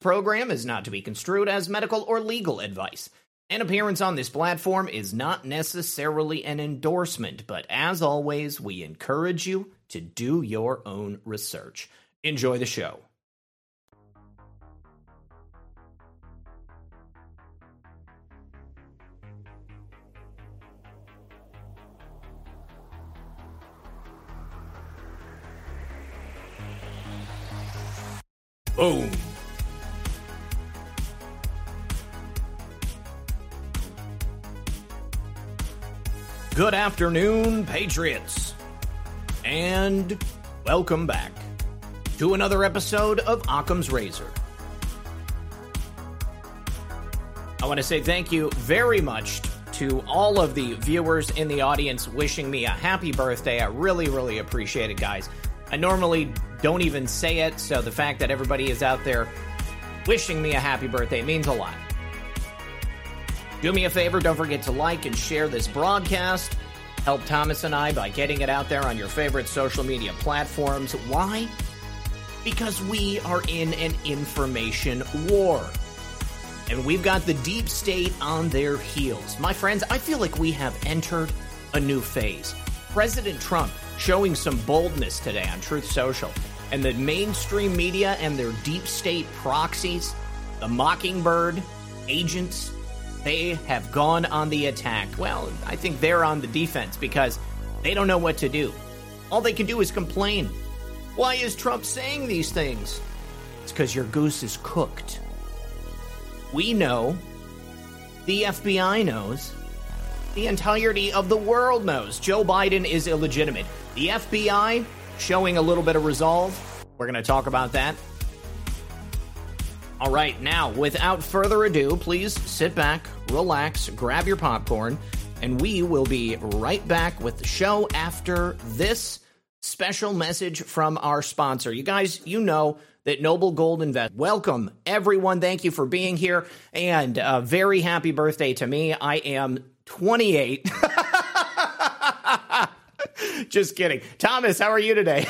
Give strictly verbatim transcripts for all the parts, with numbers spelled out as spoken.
program is not to be construed as medical or legal advice. An appearance on this platform is not necessarily an endorsement, but as always, we encourage you to do your own research. Enjoy the show. Boom. Good afternoon, Patriots, and welcome back to another episode of Occam's Razor. I want to say thank you very much to all of the viewers in the audience wishing me a happy birthday. I really, really appreciate it, guys. I normally don't even say it, so the fact that everybody is out there wishing me a happy birthday means a lot. Do me a favor, don't forget to like and share this broadcast. Help Thomas and I by getting it out there on your favorite social media platforms. Why? Because we are in an information war. And we've got the deep state on their heels. My friends, I feel like we have entered a new phase. President Trump showing some boldness today on Truth Social. And the mainstream media and their deep state proxies, the Mockingbird agents, they have gone on the attack. Well, I think they're on the defense because they don't know what to do. All they can do is complain. Why is Trump saying these things? It's because your goose is cooked. We know. The F B I knows. The entirety of the world knows Joe Biden is illegitimate. The F B I showing a little bit of resolve. We're going to talk about that. All right, now, without further ado, please sit back, relax, grab your popcorn, and we will be right back with the show after this special message from our sponsor. You guys, you know that Noble Gold Invest. Welcome, everyone. Thank you for being here, and a very happy birthday to me. I am twenty-eight. Just kidding. Thomas, how are you today?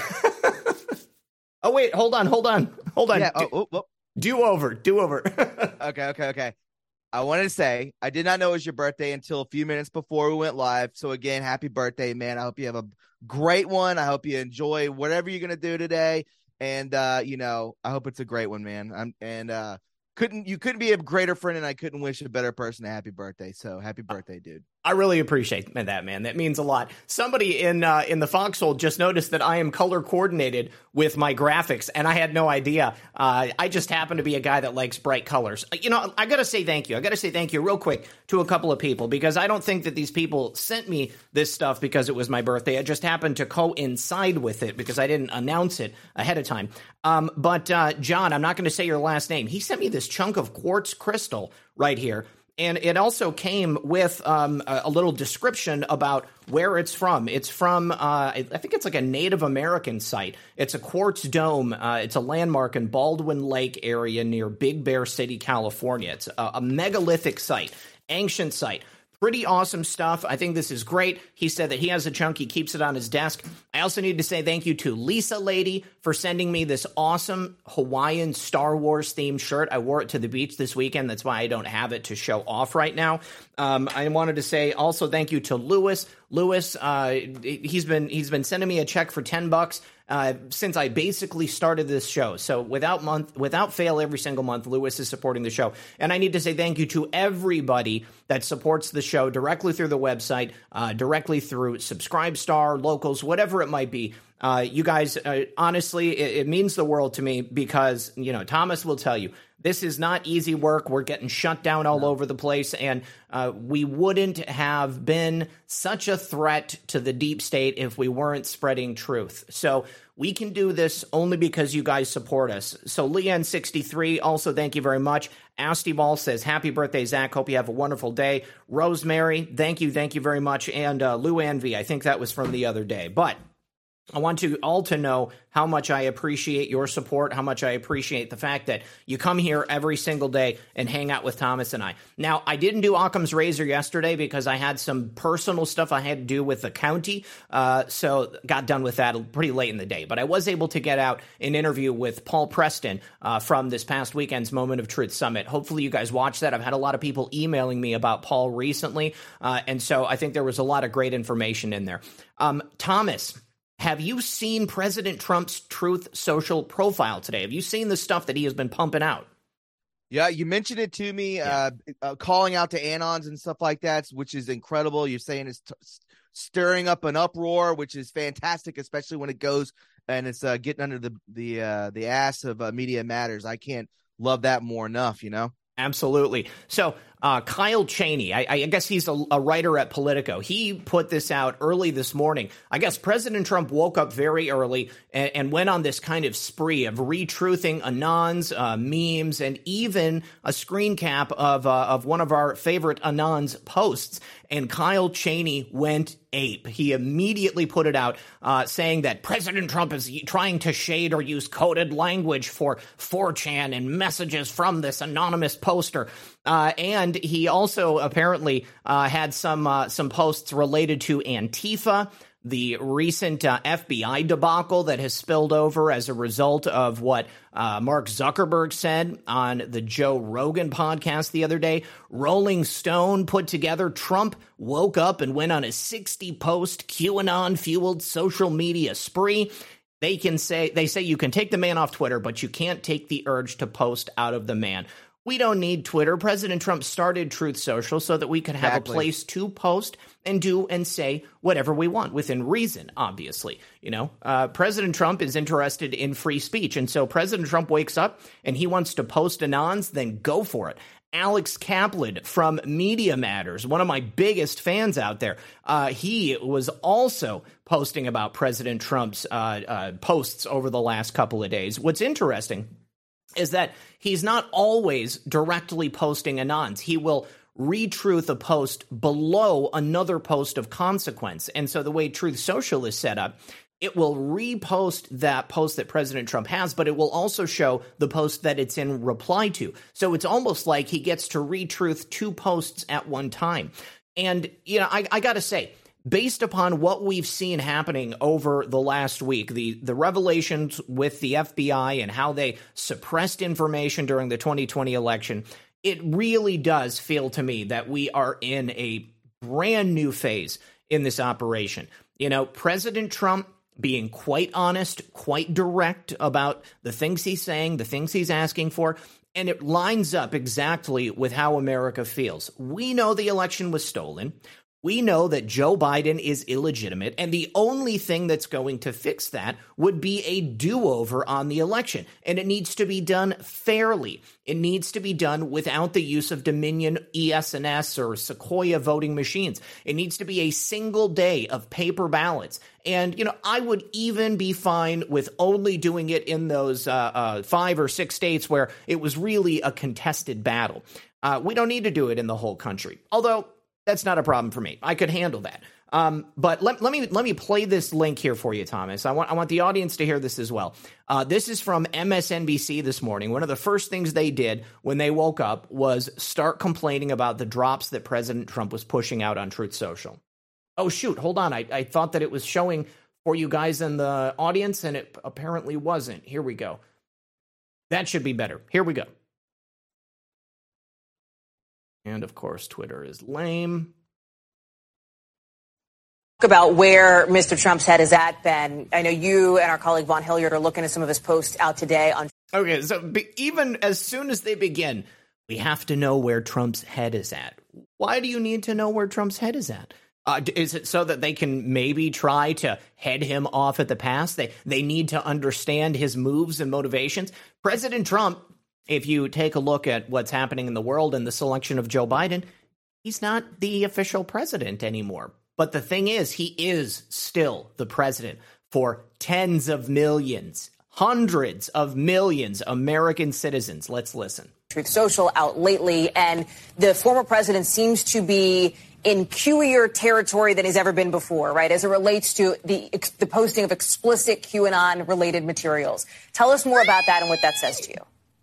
Oh, wait, hold on, hold on, hold on. Yeah, oh, oh, oh. Do over, do over. okay, okay, okay. I wanted to say, I did not know it was your birthday until a few minutes before we went live. So again, happy birthday, man. I hope you have a great one. I hope you enjoy whatever you're going to do today. And, uh, you know, I hope it's a great one, man. I'm, and uh, couldn't you couldn't be a greater friend, and I couldn't wish a better person a happy birthday. So happy birthday, dude. I really appreciate that, man. That means a lot. Somebody in uh, in the foxhole just noticed that I am color coordinated with my graphics, and I had no idea. Uh, I just happen to be a guy that likes bright colors. You know, I got to say thank you. I got to say thank you real quick to a couple of people, because I don't think that these people sent me this stuff because it was my birthday. It just happened to coincide with it because I didn't announce it ahead of time. Um, but uh, John, I'm not going to say your last name. He sent me this chunk of quartz crystal right here. And it also came with um, a, a little description about where it's from. It's from, uh, I think it's like a Native American site. It's a quartz dome. Uh, it's a landmark in Baldwin Lake area near Big Bear City, California. It's a, a megalithic site, ancient site. Pretty awesome stuff. I think this is great. He said that he has a chunk. He keeps it on his desk. I also need to say thank you to Lisa Lady for sending me this awesome Hawaiian Star Wars themed shirt. I wore it to the beach this weekend. That's why I don't have it to show off right now. Um, I wanted to say also thank you to Lewis. Lewis, uh, he's been he's been sending me a check for ten bucks. Uh, since I basically started this show. So without month, without fail, every single month, Lewis is supporting the show. And I need to say thank you to everybody that supports the show directly through the website, uh, directly through Subscribestar, Locals, whatever it might be. Uh, you guys, uh, honestly, it, it means the world to me because, you know, Thomas will tell you, this is not easy work. We're getting shut down all no. over the place, and uh, we wouldn't have been such a threat to the deep state if we weren't spreading truth. So we can do this only because you guys support us. So Leanne sixty-three, also thank you very much. Asti Ball says, happy birthday, Zach. Hope you have a wonderful day. Rosemary, thank you, thank you very much. And uh, Lou Ann V, I think that was from the other day. But I want you all to know how much I appreciate your support, how much I appreciate the fact that you come here every single day and hang out with Thomas and I. Now, I didn't do Occam's Razor yesterday because I had some personal stuff I had to do with the county, uh, so got done with that pretty late in the day. But I was able to get out an interview with Paul Preston uh, from this past weekend's Moment of Truth Summit. Hopefully you guys watched that. I've had a lot of people emailing me about Paul recently, uh, and so I think there was a lot of great information in there. Um, Thomas, have you seen President Trump's Truth Social profile today? Have you seen the stuff that he has been pumping out? Yeah, you mentioned it to me, Yeah. uh, uh, calling out to Anons and stuff like that, which is incredible. You're saying it's t- stirring up an uproar, which is fantastic, especially when it goes and it's uh, getting under the the uh, the ass of uh, Media Matters. I can't love that more enough, you know? Absolutely. So uh, Kyle Cheney, I, I guess he's a, a writer at Politico. He put this out early this morning. I guess President Trump woke up very early and, and went on this kind of spree of retruthing Anons, uh, memes, and even a screen cap of uh, of one of our favorite Anons posts. And Kyle Cheney went ape. He immediately put it out uh, saying that President Trump is trying to shade or use coded language for four chan and messages from this anonymous poster. Uh, and he also apparently uh, had some uh, some posts related to Antifa, the recent uh, F B I debacle that has spilled over as a result of what uh, Mark Zuckerberg said on the Joe Rogan podcast the other day. Rolling Stone put together Trump woke up and went on a sixty-post QAnon-fueled social media spree. They can say they say you can take the man off Twitter, but you can't take the urge to post out of the man. We don't need Twitter. President Trump started Truth Social so that we could have Exactly. a place to post and do and say whatever we want within reason, obviously. You know, uh, President Trump is interested in free speech. And so President Trump wakes up and he wants to post Anons, then go for it. Alex Kaplan from Media Matters, one of my biggest fans out there, uh, he was also posting about President Trump's uh, uh, posts over the last couple of days. What's interesting is that he's not always directly posting Anons. He will retruth a post below another post of consequence. And so the way Truth Social is set up, it will repost that post that President Trump has, but it will also show the post that it's in reply to. So it's almost like he gets to retruth two posts at one time. And, you know, I, I got to say, based upon what we've seen happening over the last week, the, the revelations with the F B I and how they suppressed information during the twenty twenty election, it really does feel to me that we are in a brand new phase in this operation. You know, President Trump being quite honest, quite direct about the things he's saying, the things he's asking for, and it lines up exactly with how America feels. We know the election was stolen. We know that Joe Biden is illegitimate, and the only thing that's going to fix that would be a do-over on the election, and it needs to be done fairly. It needs to be done without the use of Dominion E S N S or Sequoia voting machines. It needs to be a single day of paper ballots. And, you know, I would even be fine with only doing it in those uh, uh, five or six states where it was really a contested battle. Uh, we don't need to do it in the whole country, although that's not a problem for me. I could handle that. Um, but let, let me let me play this link here for you, Thomas. I want I want the audience to hear this as well. Uh, this is from M S N B C this morning. One of the first things they did when they woke up was start complaining about the drops that President Trump was pushing out on Truth Social. Oh, shoot. Hold on. I, I thought that it was showing for you guys in the audience, and it apparently wasn't. Here we go. That should be better. Here we go. And, of course, Twitter is lame. About where Mister Trump's head is at, Ben. I know you and our colleague Vaughn Hilliard are looking at some of his posts out today on. Okay, so be, even as soon as they begin, we have to know where Trump's head is at. Why do you need to know where Trump's head is at? Uh, is it so that they can maybe try to head him off at the pass? They they need to understand his moves and motivations. President Trump, if you take a look at what's happening in the world and the selection of Joe Biden, he's not the official president anymore. But the thing is, he is still the president for tens of millions, hundreds of millions American citizens. Let's listen. Truth Social out lately, and the former president seems to be in Q-ier territory than he's ever been before, right, as it relates to the the posting of explicit QAnon-related materials. Tell us more about that and what that says to you.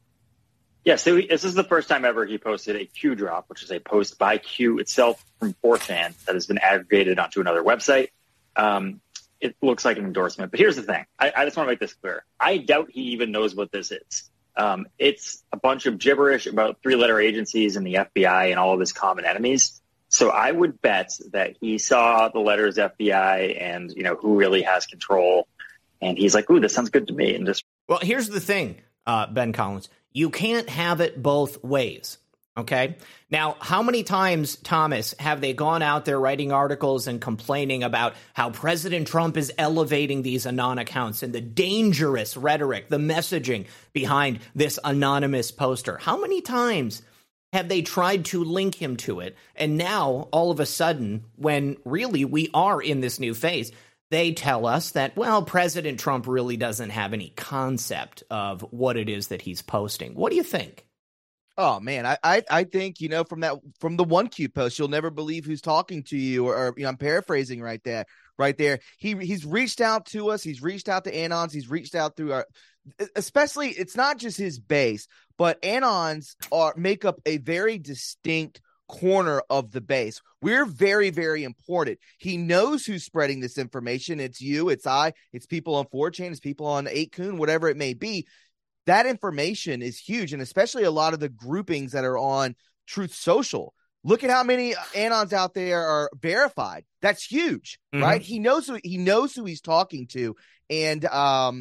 Yes, yeah, so this is the first time ever he posted a Q drop, which is a post by Q itself from four chan that has been aggregated onto another website. Um, it looks like an endorsement. But here's the thing. I, I just want to make this clear. I doubt he even knows what this is. Um, it's a bunch of gibberish about three-letter agencies and the F B I and all of his common enemies. So I would bet that he saw the letters F B I and, you know, who really has control. And he's like, ooh, this sounds good to me. And just Well, here's the thing, uh, Ben Collins. You can't have it both ways. OK, now, how many times, Thomas, have they gone out there writing articles and complaining about how President Trump is elevating these Anon accounts and the dangerous rhetoric, the messaging behind this anonymous poster? How many times have they tried to link him to it? And now, all of a sudden, when really we are in this new phase, they tell us that, well, President Trump really doesn't have any concept of what it is that he's posting. What do you think? Oh man, I, I I think, you know, from that from the one Q post, you'll never believe who's talking to you, or, or you know, I'm paraphrasing right there, right there. He he's reached out to us, he's reached out to Anons, he's reached out through our, especially it's not just his base, but Anons are make up a very distinct corner of the base. We're very, very important. He knows who's spreading this information. It's you, it's I, it's people on four chan, it's people on eight kun, whatever it may be. That information is huge, and especially a lot of the groupings that are on Truth Social. Look at how many Anons out there are verified. That's huge, mm-hmm. right? He knows who he knows who he's talking to, and um,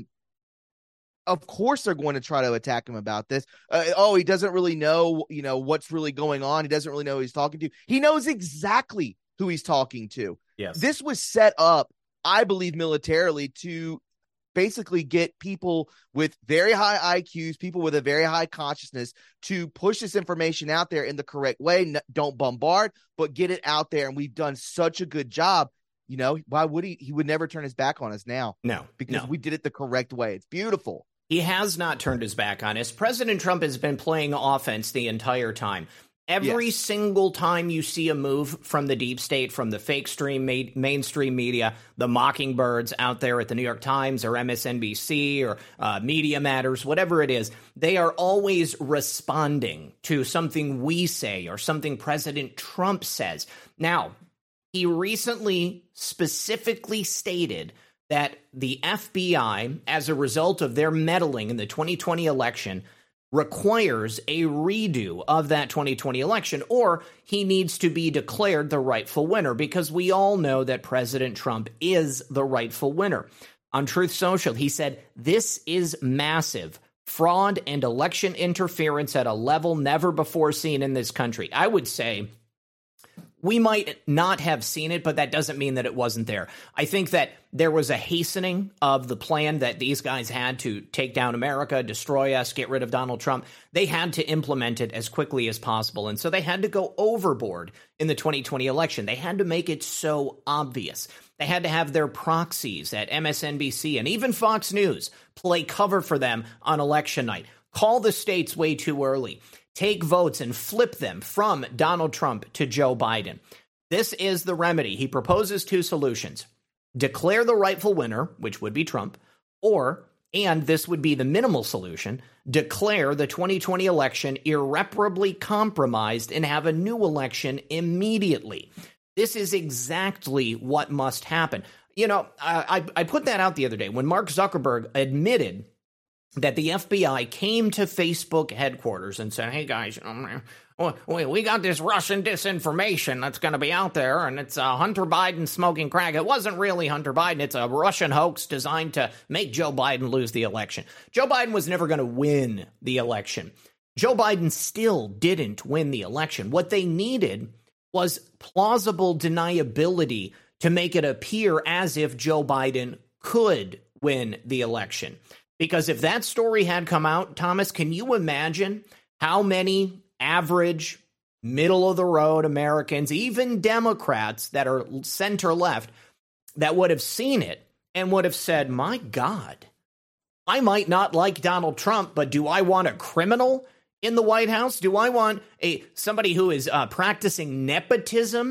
of course they're going to try to attack him about this. Uh, oh, he doesn't really know, you know, what's really going on. He doesn't really know who he's talking to. He knows exactly who he's talking to. Yes, this was set up, I believe, militarily to basically get people with very high I Qs, people with a very high consciousness, to push this information out there in the correct way. N- don't bombard, but get it out there. And we've done such a good job. You know, why would he? He would never turn his back on us now. No, because no. we did it the correct way. It's beautiful. He has not turned his back on us. President Trump has been playing offense the entire time. Every yes. single time you see a move from the deep state, from the fake stream ma- mainstream media, the mockingbirds out there at the New York Times or M S N B C or uh, Media Matters, whatever it is, they are always responding to something we say or something President Trump says. Now, he recently specifically stated that the F B I, as a result of their meddling in the twenty twenty election, requires a redo of that twenty twenty election, or he needs to be declared the rightful winner, because we all know that President Trump is the rightful winner. On Truth Social, he said, "This is massive fraud and election interference at a level never before seen in this country." I would say we might not have seen it, but that doesn't mean that it wasn't there. I think that there was a hastening of the plan that these guys had to take down America, destroy us, get rid of Donald Trump. They had to implement it as quickly as possible. And so they had to go overboard in the twenty twenty election. They had to make it so obvious. They had to have their proxies at M S N B C and even Fox News play cover for them on election night. Call the states way too early. Take votes and flip them from Donald Trump to Joe Biden. This is the remedy. He proposes two solutions. Declare the rightful winner, which would be Trump, or, and this would be the minimal solution, declare the twenty twenty election irreparably compromised and have a new election immediately. This is exactly what must happen. You know, I, I put that out the other day when Mark Zuckerberg admitted that the F B I came to Facebook headquarters and said, "Hey guys, um, we got this Russian disinformation that's going to be out there, and it's uh, Hunter Biden smoking crack." It wasn't really Hunter Biden. It's a Russian hoax designed to make Joe Biden lose the election. Joe Biden was never going to win the election. Joe Biden still didn't win the election. What they needed was plausible deniability to make it appear as if Joe Biden could win the election. Because if that story had come out, Thomas, can you imagine how many average, middle-of-the-road Americans, even Democrats that are center-left, that would have seen it and would have said, my God, I might not like Donald Trump, but do I want a criminal in the White House? Do I want a somebody who is uh, practicing nepotism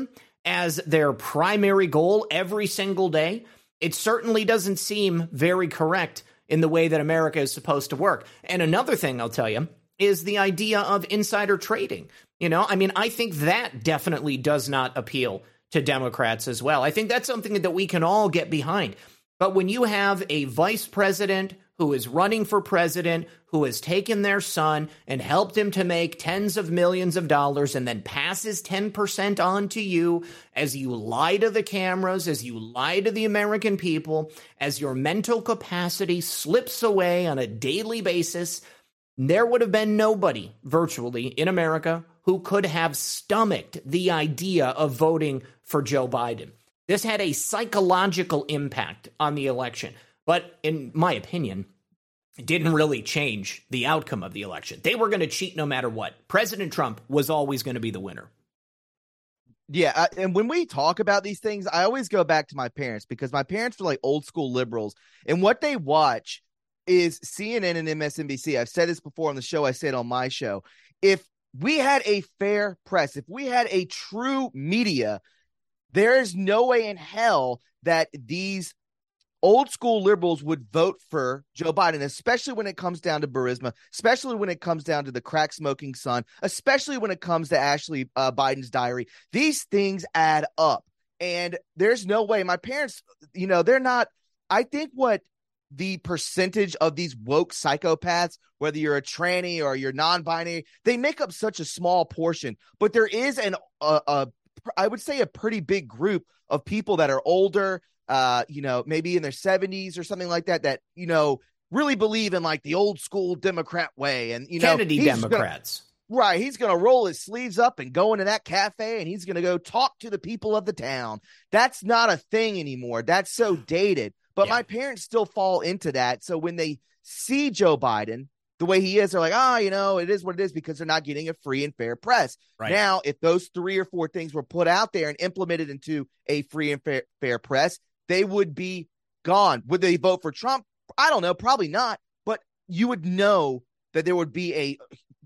as their primary goal every single day, it certainly doesn't seem very correct in the way that America is supposed to work. And another thing I'll tell you is the idea of insider trading. You know, I mean, I think that definitely does not appeal to Democrats as well. I think that's something that we can all get behind. But when you have a vice president who is running for president, who has taken their son and helped him to make tens of millions of dollars and then passes ten percent on to you as you lie to the cameras, as you lie to the American people, as your mental capacity slips away on a daily basis, there would have been nobody virtually in America who could have stomached the idea of voting for Joe Biden. This had a psychological impact on the election. But in my opinion, it didn't really change the outcome of the election. They were going to cheat no matter what. President Trump was always going to be the winner. Yeah, uh, and when we talk about these things, I always go back to my parents because my parents were like old school liberals. And what they watch is C N N and M S N B C. I've said this before on the show. I say it on my show. If we had a fair press, if we had a true media, there is no way in hell that these old school liberals would vote for Joe Biden, especially when it comes down to Burisma, especially when it comes down to the crack smoking son, especially when it comes to Ashley uh, Biden's diary. These things add up. And there's no way my parents, you know, they're not, I think what the percentage of these woke psychopaths, whether you're a tranny or you're non-binary, they make up such a small portion, but there is an, a, a I would say a pretty big group of people that are older, uh, you know, maybe in their seventies or something like that, that, you know, really believe in like the old school Democrat way. And, you know, Kennedy Democrats. Gonna, right. He's going to roll his sleeves up and go into that cafe and he's going to go talk to the people of the town. That's not a thing anymore. That's so dated. But yeah. My parents still fall into that. So when they see Joe Biden the way he is, they're like, oh, you know, it is what it is because they're not getting a free and fair press. Right. Now, if those three or four things were put out there and implemented into a free and fair, fair press, they would be gone. Would they vote for Trump? I don't know. Probably not. But you would know that there would be a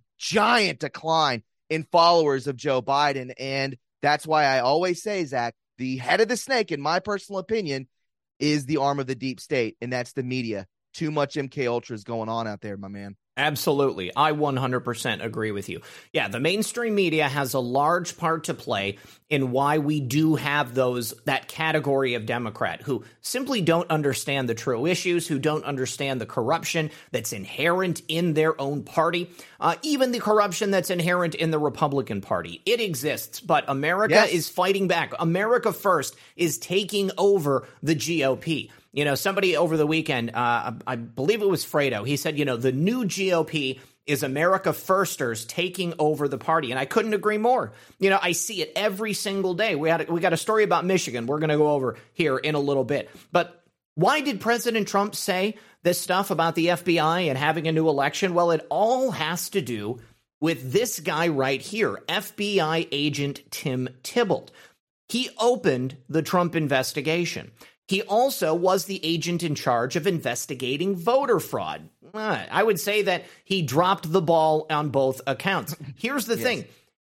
giant decline in followers of Joe Biden. And that's why I always say, Zach, the head of the snake, in my personal opinion, is the arm of the deep state. And that's the media. Too much M K Ultra is going on out there, my man. Absolutely. I one hundred percent agree with you. Yeah, the mainstream media has a large part to play in why we do have those, that category of Democrat who simply don't understand the true issues, who don't understand the corruption that's inherent in their own party, uh, even the corruption that's inherent in the Republican Party. It exists, but America yes. is fighting back. America First is taking over the G O P. You know, somebody over the weekend, uh, I believe it was Fredo, he said, you know, the new G O P is America Firsters taking over the party. And I couldn't agree more. You know, I see it every single day. We had a, we got a story about Michigan we're going to go over here in a little bit. But why did President Trump say this stuff about the F B I and having a new election? Well, it all has to do with this guy right here, F B I agent Tim Tybalt. He opened the Trump investigation. He also was the agent in charge of investigating voter fraud. Uh, I would say that he dropped the ball on both accounts. Here's the yes. thing.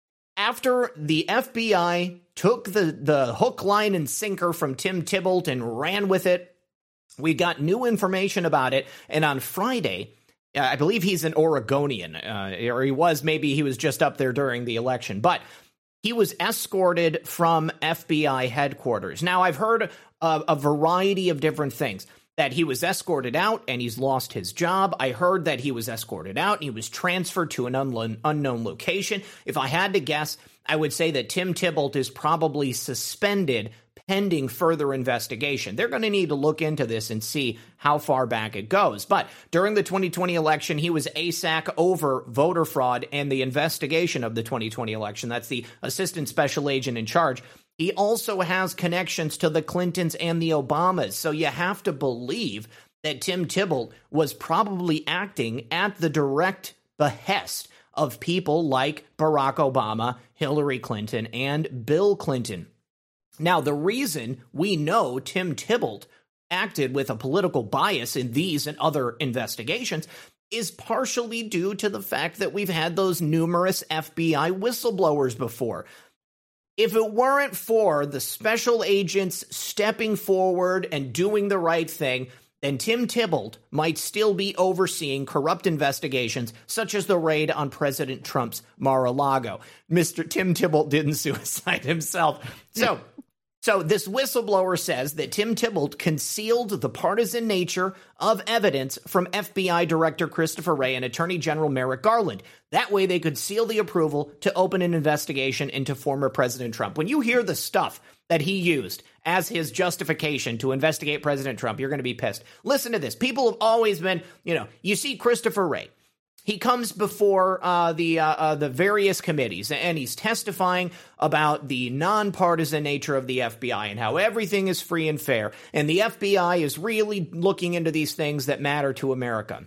After the F B I took the, the hook, line, and sinker from Tim Tybalt and ran with it, we got new information about it. And on Friday, uh, I believe he's an Oregonian, uh, or he was, maybe he was just up there during the election. But he was escorted from F B I headquarters. Now, I've heard a, a variety of different things, that he was escorted out and he's lost his job. I heard that he was escorted out and he was transferred to an unknown, unknown location. If I had to guess, I would say that Tim Tybalt is probably suspended pending further investigation. They're going to need to look into this and see how far back it goes. But during the twenty twenty election, he was A S A C over voter fraud and the investigation of the twenty twenty election. That's the assistant special agent in charge. He also has connections to the Clintons and the Obamas. So you have to believe that Tim Tybalt was probably acting at the direct behest of people like Barack Obama, Hillary Clinton, and Bill Clinton. Now, the reason we know Tim Tybalt acted with a political bias in these and other investigations is partially due to the fact that we've had those numerous F B I whistleblowers before. If it weren't for the special agents stepping forward and doing the right thing, then Tim Tybalt might still be overseeing corrupt investigations, such as the raid on President Trump's Mar-a-Lago. Mister Tim Tybalt didn't suicide himself. So, so this whistleblower says that Tim Tybalt concealed the partisan nature of evidence from F B I Director Christopher Wray and Attorney General Merrick Garland. That way they could seal the approval to open an investigation into former President Trump. When you hear the stuff that he used as his justification to investigate President Trump, you're going to be pissed. Listen to this. People have always been, you know, you see Christopher Wray. He comes before uh, the uh, uh, the various committees, and he's testifying about the nonpartisan nature of the F B I and how everything is free and fair. And the F B I is really looking into these things that matter to America.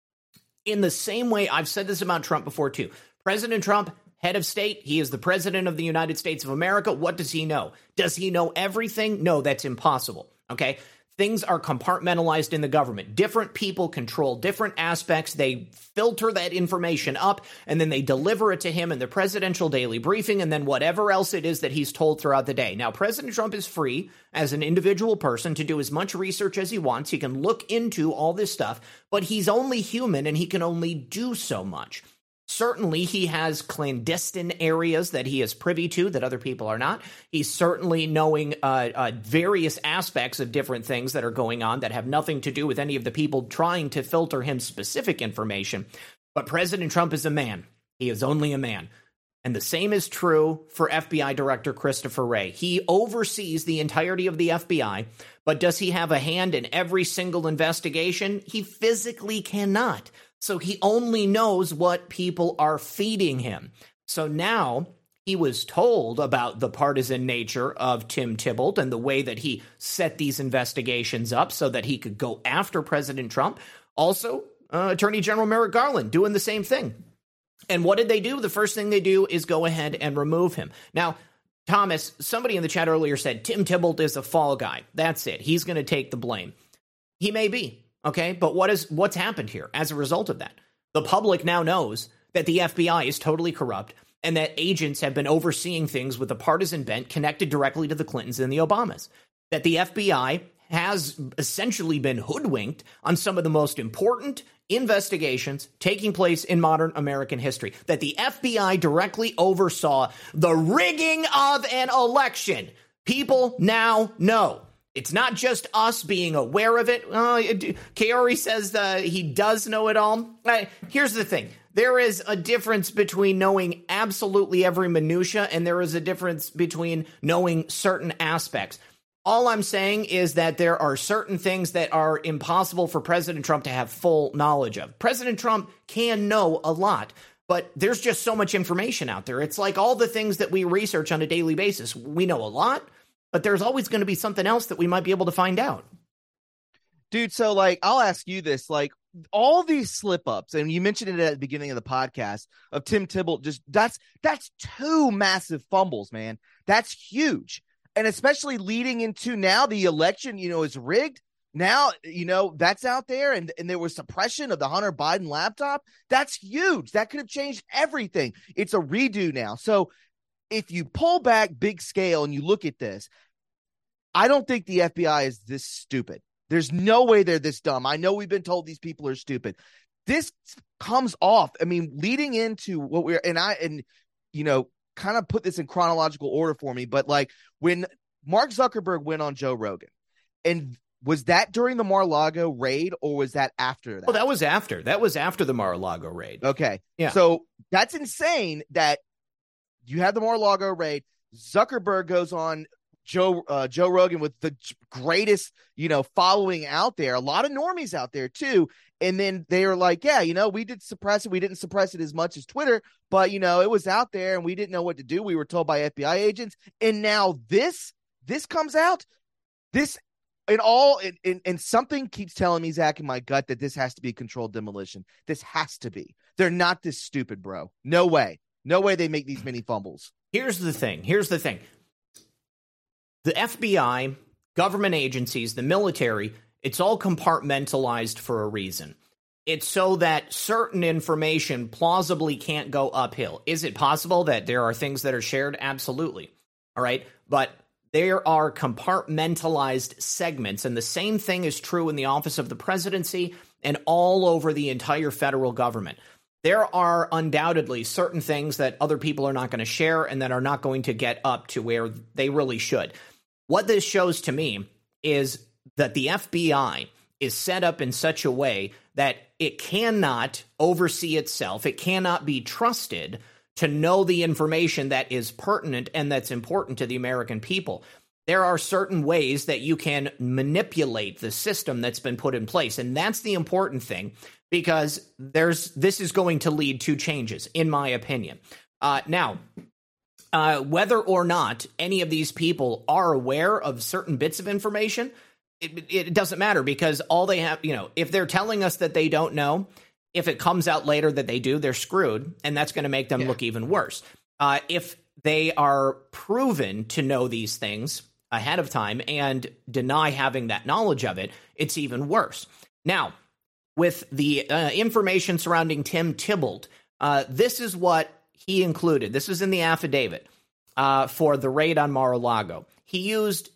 In the same way, I've said this about Trump before, too. President Trump, head of state, he is the president of the United States of America. What does he know? Does he know everything? No, that's impossible. Okay? Things are compartmentalized in the government. Different people control different aspects. They filter that information up, and then they deliver it to him in the presidential daily briefing, and then whatever else it is that he's told throughout the day. Now, President Trump is free as an individual person to do as much research as he wants. He can look into all this stuff, but he's only human, and he can only do so much. Certainly, he has clandestine areas that he is privy to that other people are not. He's certainly knowing uh, uh, various aspects of different things that are going on that have nothing to do with any of the people trying to filter him specific information. But President Trump is a man. He is only a man. And the same is true for F B I Director Christopher Wray. He oversees the entirety of the F B I, but does he have a hand in every single investigation? He physically cannot. So he only knows what people are feeding him. So now he was told about the partisan nature of Tim Tybalt and the way that he set these investigations up so that he could go after President Trump. Also, uh, Attorney General Merrick Garland doing the same thing. And what did they do? The first thing they do is go ahead and remove him. Now, Thomas, somebody in the chat earlier said Tim Tybalt is a fall guy. That's it. He's going to take the blame. He may be. Okay, but what is what's happened here as a result of that? The public now knows that the F B I is totally corrupt and that agents have been overseeing things with a partisan bent connected directly to the Clintons and the Obamas. That the F B I has essentially been hoodwinked on some of the most important investigations taking place in modern American history. That the F B I directly oversaw the rigging of an election. People now know. It's not just us being aware of it. Uh, Kaori says uh, he does know it all. Uh, here's the thing. There is a difference between knowing absolutely every minutia, and there is a difference between knowing certain aspects. All I'm saying is that there are certain things that are impossible for President Trump to have full knowledge of. President Trump can know a lot, but there's just so much information out there. It's like all the things that we research on a daily basis. We know a lot, but there's always going to be something else that we might be able to find out. Dude, so like, I'll ask you this, like all these slip ups, and you mentioned it at the beginning of the podcast of Tim Tybalt, just that's, that's two massive fumbles, man. That's huge. And especially leading into now the election, you know, is rigged. Now, you know, that's out there, and, and there was suppression of the Hunter Biden laptop. That's huge. That could have changed everything. It's a redo now. So if you pull back big scale and you look at this, I don't think the F B I is this stupid. There's no way they're this dumb. I know we've been told these people are stupid. This comes off. I mean, leading into what we're, and I, and, you know, kind of put this in chronological order for me, but like when Mark Zuckerberg went on Joe Rogan, and was that during the Mar-a-Lago raid or was that after that? Oh, that was after. That was after the Mar-a-Lago raid. Okay. Yeah. So that's insane that you had the Mar-a-Lago raid. Zuckerberg goes on Joe uh, Joe Rogan with the greatest, you know, following out there. A lot of normies out there too. And then they were like, yeah, you know, we did suppress it. We didn't suppress it as much as Twitter, but you know, it was out there and we didn't know what to do. We were told by F B I agents. And now this, this comes out. This in all, and, and something keeps telling me, Zach, in my gut, that this has to be controlled demolition. This has to be. They're not this stupid, bro. No way. No way they make these many fumbles. Here's the thing. Here's the thing. The F B I, government agencies, the military, it's all compartmentalized for a reason. It's so that certain information plausibly can't go uphill. Is it possible that there are things that are shared? Absolutely. All right. But there are compartmentalized segments, and the same thing is true in the office of the presidency and all over the entire federal government. There are undoubtedly certain things that other people are not going to share and that are not going to get up to where they really should. What this shows to me is that the F B I is set up in such a way that it cannot oversee itself. It cannot be trusted to know the information that is pertinent and that's important to the American people. There are certain ways that you can manipulate the system that's been put in place, and that's the important thing, because there's this is going to lead to changes, in my opinion. Uh, now, uh, whether or not any of these people are aware of certain bits of information, it, it doesn't matter, because all they have, you know, if they're telling us that they don't know, if it comes out later that they do, they're screwed, and that's going to make them yeah. look even worse. Uh, if they are proven to know these things ahead of time and deny having that knowledge of it, it's even worse. Now, with the uh, information surrounding Tim Tybalt, uh, this is what he included. This is in the affidavit uh, for the raid on Mar-a-Lago. He used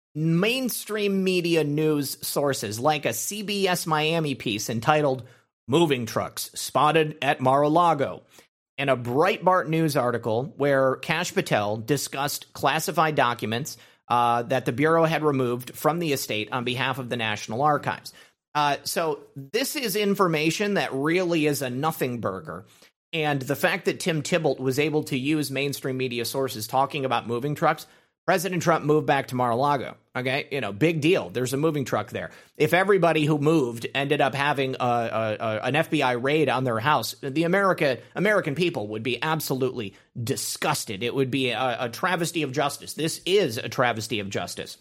mainstream media news sources like a C B S Miami piece entitled "Moving Trucks Spotted at Mar-a-Lago," and a Breitbart News article where Kash Patel discussed classified documents uh, that the Bureau had removed from the estate on behalf of the National Archives. Uh, so this is information that really is a nothing burger. And the fact that Tim Tybalt was able to use mainstream media sources talking about moving trucks, President Trump moved back to Mar-a-Lago. Okay, you know, big deal. There's a moving truck there. If everybody who moved ended up having a, a, a, an F B I raid on their house, the America American people would be absolutely disgusted. It would be a, a travesty of justice. This is a travesty of justice.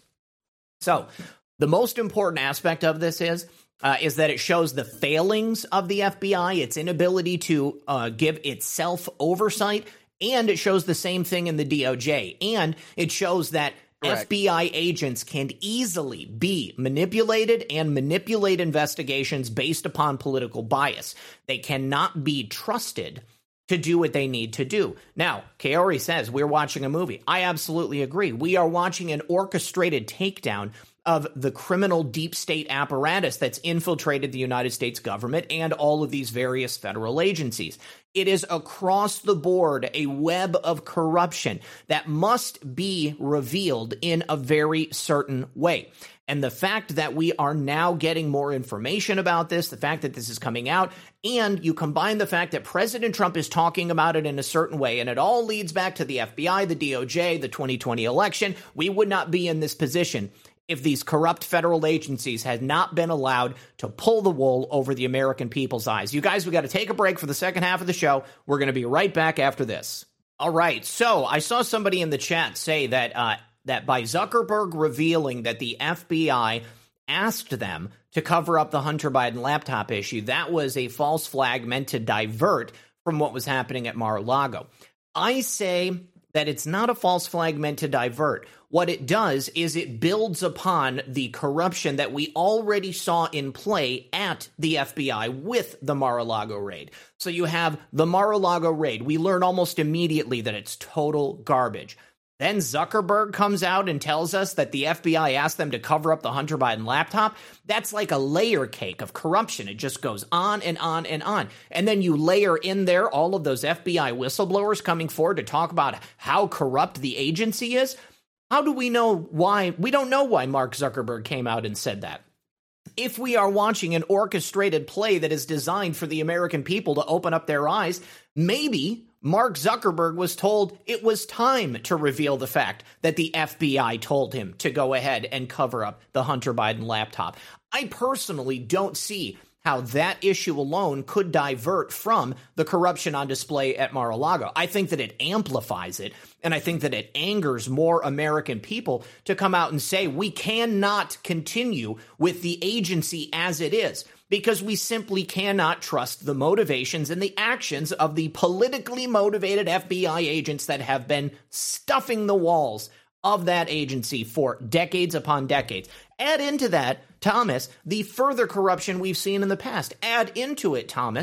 So the most important aspect of this is uh, is that it shows the failings of the F B I, its inability to uh, give itself oversight. And it shows the same thing in the D O J. And it shows that Correct. F B I agents can easily be manipulated and manipulate investigations based upon political bias. They cannot be trusted to do what they need to do. Now, Kaori says we're watching a movie. I absolutely agree. We are watching an orchestrated takedown of the criminal deep state apparatus that's infiltrated the United States government and all of these various federal agencies. It is across the board a web of corruption that must be revealed in a very certain way. And the fact that we are now getting more information about this, the fact that this is coming out, and you combine the fact that President Trump is talking about it in a certain way, and it all leads back to the F B I, the D O J, the twenty twenty election, we would not be in this position if these corrupt federal agencies had not been allowed to pull the wool over the American people's eyes. You guys, we got to take a break for the second half of the show. We're going to be right back after this. All right. So I saw somebody in the chat say that uh, that by Zuckerberg revealing that the F B I asked them to cover up the Hunter Biden laptop issue, that was a false flag meant to divert from what was happening at Mar-a-Lago. I say that it's not a false flag meant to divert. What it does is it builds upon the corruption that we already saw in play at the F B I with the Mar-a-Lago raid. So you have the Mar-a-Lago raid. We learn almost immediately that it's total garbage. Then Zuckerberg comes out and tells us that the F B I asked them to cover up the Hunter Biden laptop. That's like a layer cake of corruption. It just goes on and on and on. And then you layer in there all of those F B I whistleblowers coming forward to talk about how corrupt the agency is. How do we know why? We don't know why Mark Zuckerberg came out and said that. If we are watching an orchestrated play that is designed for the American people to open up their eyes, maybe Mark Zuckerberg was told it was time to reveal the fact that the F B I told him to go ahead and cover up the Hunter Biden laptop. I personally don't see how that issue alone could divert from the corruption on display at Mar-a-Lago. I think that it amplifies it, and I think that it angers more American people to come out and say we cannot continue with the agency as it is, because we simply cannot trust the motivations and the actions of the politically motivated F B I agents that have been stuffing the walls of that agency for decades upon decades. Add into that, Thomas, the further corruption we've seen in the past. Add into it, Thomas,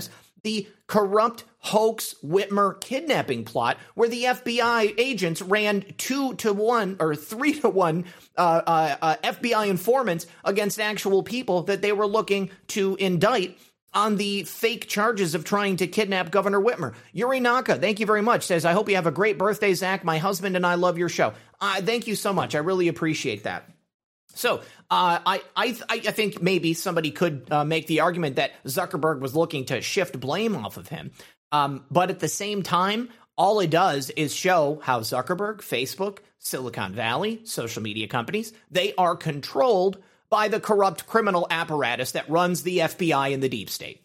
the corrupt hoax Whitmer kidnapping plot where the F B I agents ran two to one or three to one uh, uh, uh, F B I informants against actual people that they were looking to indict on the fake charges of trying to kidnap Governor Whitmer. Yuri Naka, thank you very much, says, I hope you have a great birthday, Zach. My husband and I love your show. Uh, thank you so much. I really appreciate that. So uh, I, I I think maybe somebody could uh, make the argument that Zuckerberg was looking to shift blame off of him. Um, but at the same time, all it does is show how Zuckerberg, Facebook, Silicon Valley, social media companies, they are controlled by the corrupt criminal apparatus that runs the F B I and the deep state.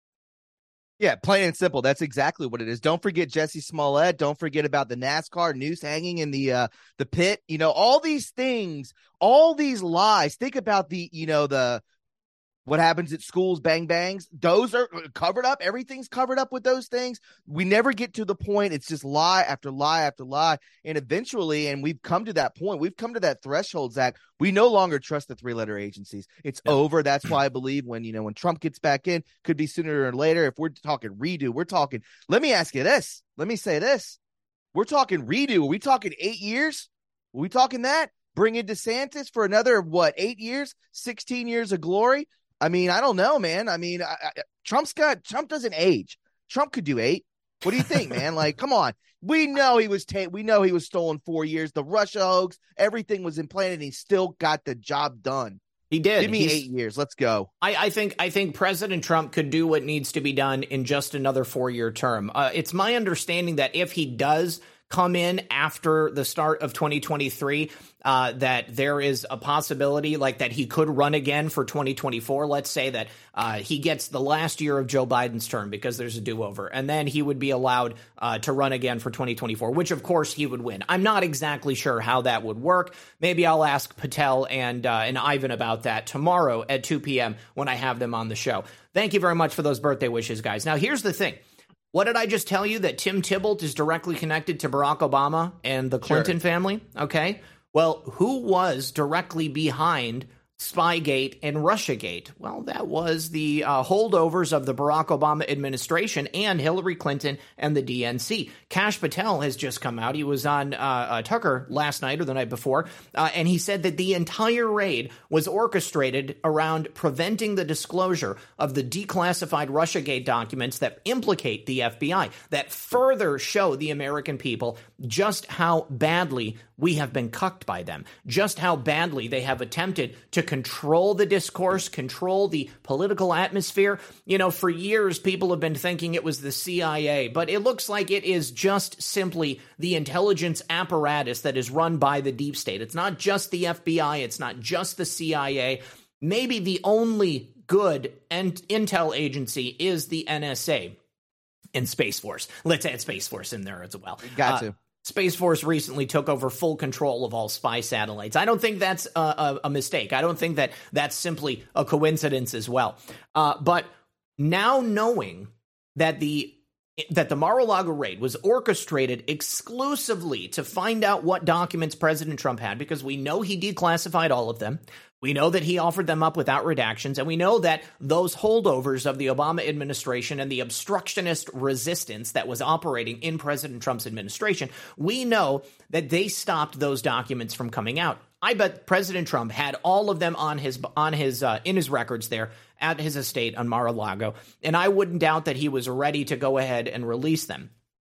Yeah, plain and simple. That's exactly what it is. Don't forget Jesse Smollett. Don't forget about the NASCAR noose hanging in the uh, the pit. You know, all these things, all these lies. Think about the, you know, the what happens at schools, bang bangs. Those are covered up. Everything's covered up with those things. We never get to the point. It's just lie after lie after lie. And eventually, and we've come to that point, we've come to that threshold, Zach. We no longer trust the three-letter agencies. It's no. over. That's why I believe when, you know, when Trump gets back in, could be sooner or later. If we're talking redo, we're talking, let me ask you this. Let me say this. We're talking redo. Are we talking eight years? Are we talking that? Bring in DeSantis for another, what, eight years, sixteen years of glory? I mean, I don't know, man. I mean, I, I, Trump's got Trump doesn't age. Trump could do eight. What do you think, man? Like, come on. We know he was ta- we know he was stolen four years. The Russia hoax, everything was implanted, and he still got the job done. He did. Give me He's, eight years. Let's go. I, I think I think President Trump could do what needs to be done in just another four-year term. Uh, it's my understanding that if he does come in after the start of twenty twenty-three, uh, that there is a possibility like that he could run again for twenty twenty-four. Let's say that uh, he gets the last year of Joe Biden's term because there's a do-over, and then he would be allowed uh, to run again for twenty twenty-four, which of course he would win. I'm not exactly sure how that would work. Maybe I'll ask Patel and uh, and Ivan about that tomorrow at two p.m. when I have them on the show. Thank you very much for those birthday wishes, guys. Now, here's the thing. What did I just tell you? That Tim Tybalt is directly connected to Barack Obama and the Clinton sure. family? Okay. Well, who was directly behind Spygate and Russiagate? Well, that was the uh, holdovers of the Barack Obama administration and Hillary Clinton and the D N C. Kash Patel has just come out. He was on uh, uh, Tucker last night or the night before, uh, and he said that the entire raid was orchestrated around preventing the disclosure of the declassified Russiagate documents that implicate the F B I, that further show the American people just how badly we have been cucked by them, just how badly they have attempted to control the discourse, control the political atmosphere. You know, for years, people have been thinking it was the C I A, but it looks like it is just simply the intelligence apparatus that is run by the deep state. It's not just the F B I. It's not just the C I A. Maybe the only good and intel agency is the N S A and Space Force. Let's add Space Force in there as well. Got uh, to. Space Force recently took over full control of all spy satellites. I don't think that's a, a, a mistake. I don't think that that's simply a coincidence as well. Uh, but now knowing that the that the Mar-a-Lago raid was orchestrated exclusively to find out what documents President Trump had, because we know he declassified all of them. We know that he offered them up without redactions, and we know that those holdovers of the Obama administration and the obstructionist resistance that was operating in President Trump's administration, we know that they stopped those documents from coming out. I bet President Trump had all of them on his on his uh, in his records there at his estate on Mar-a-Lago, and I wouldn't doubt that he was ready to go ahead and release them.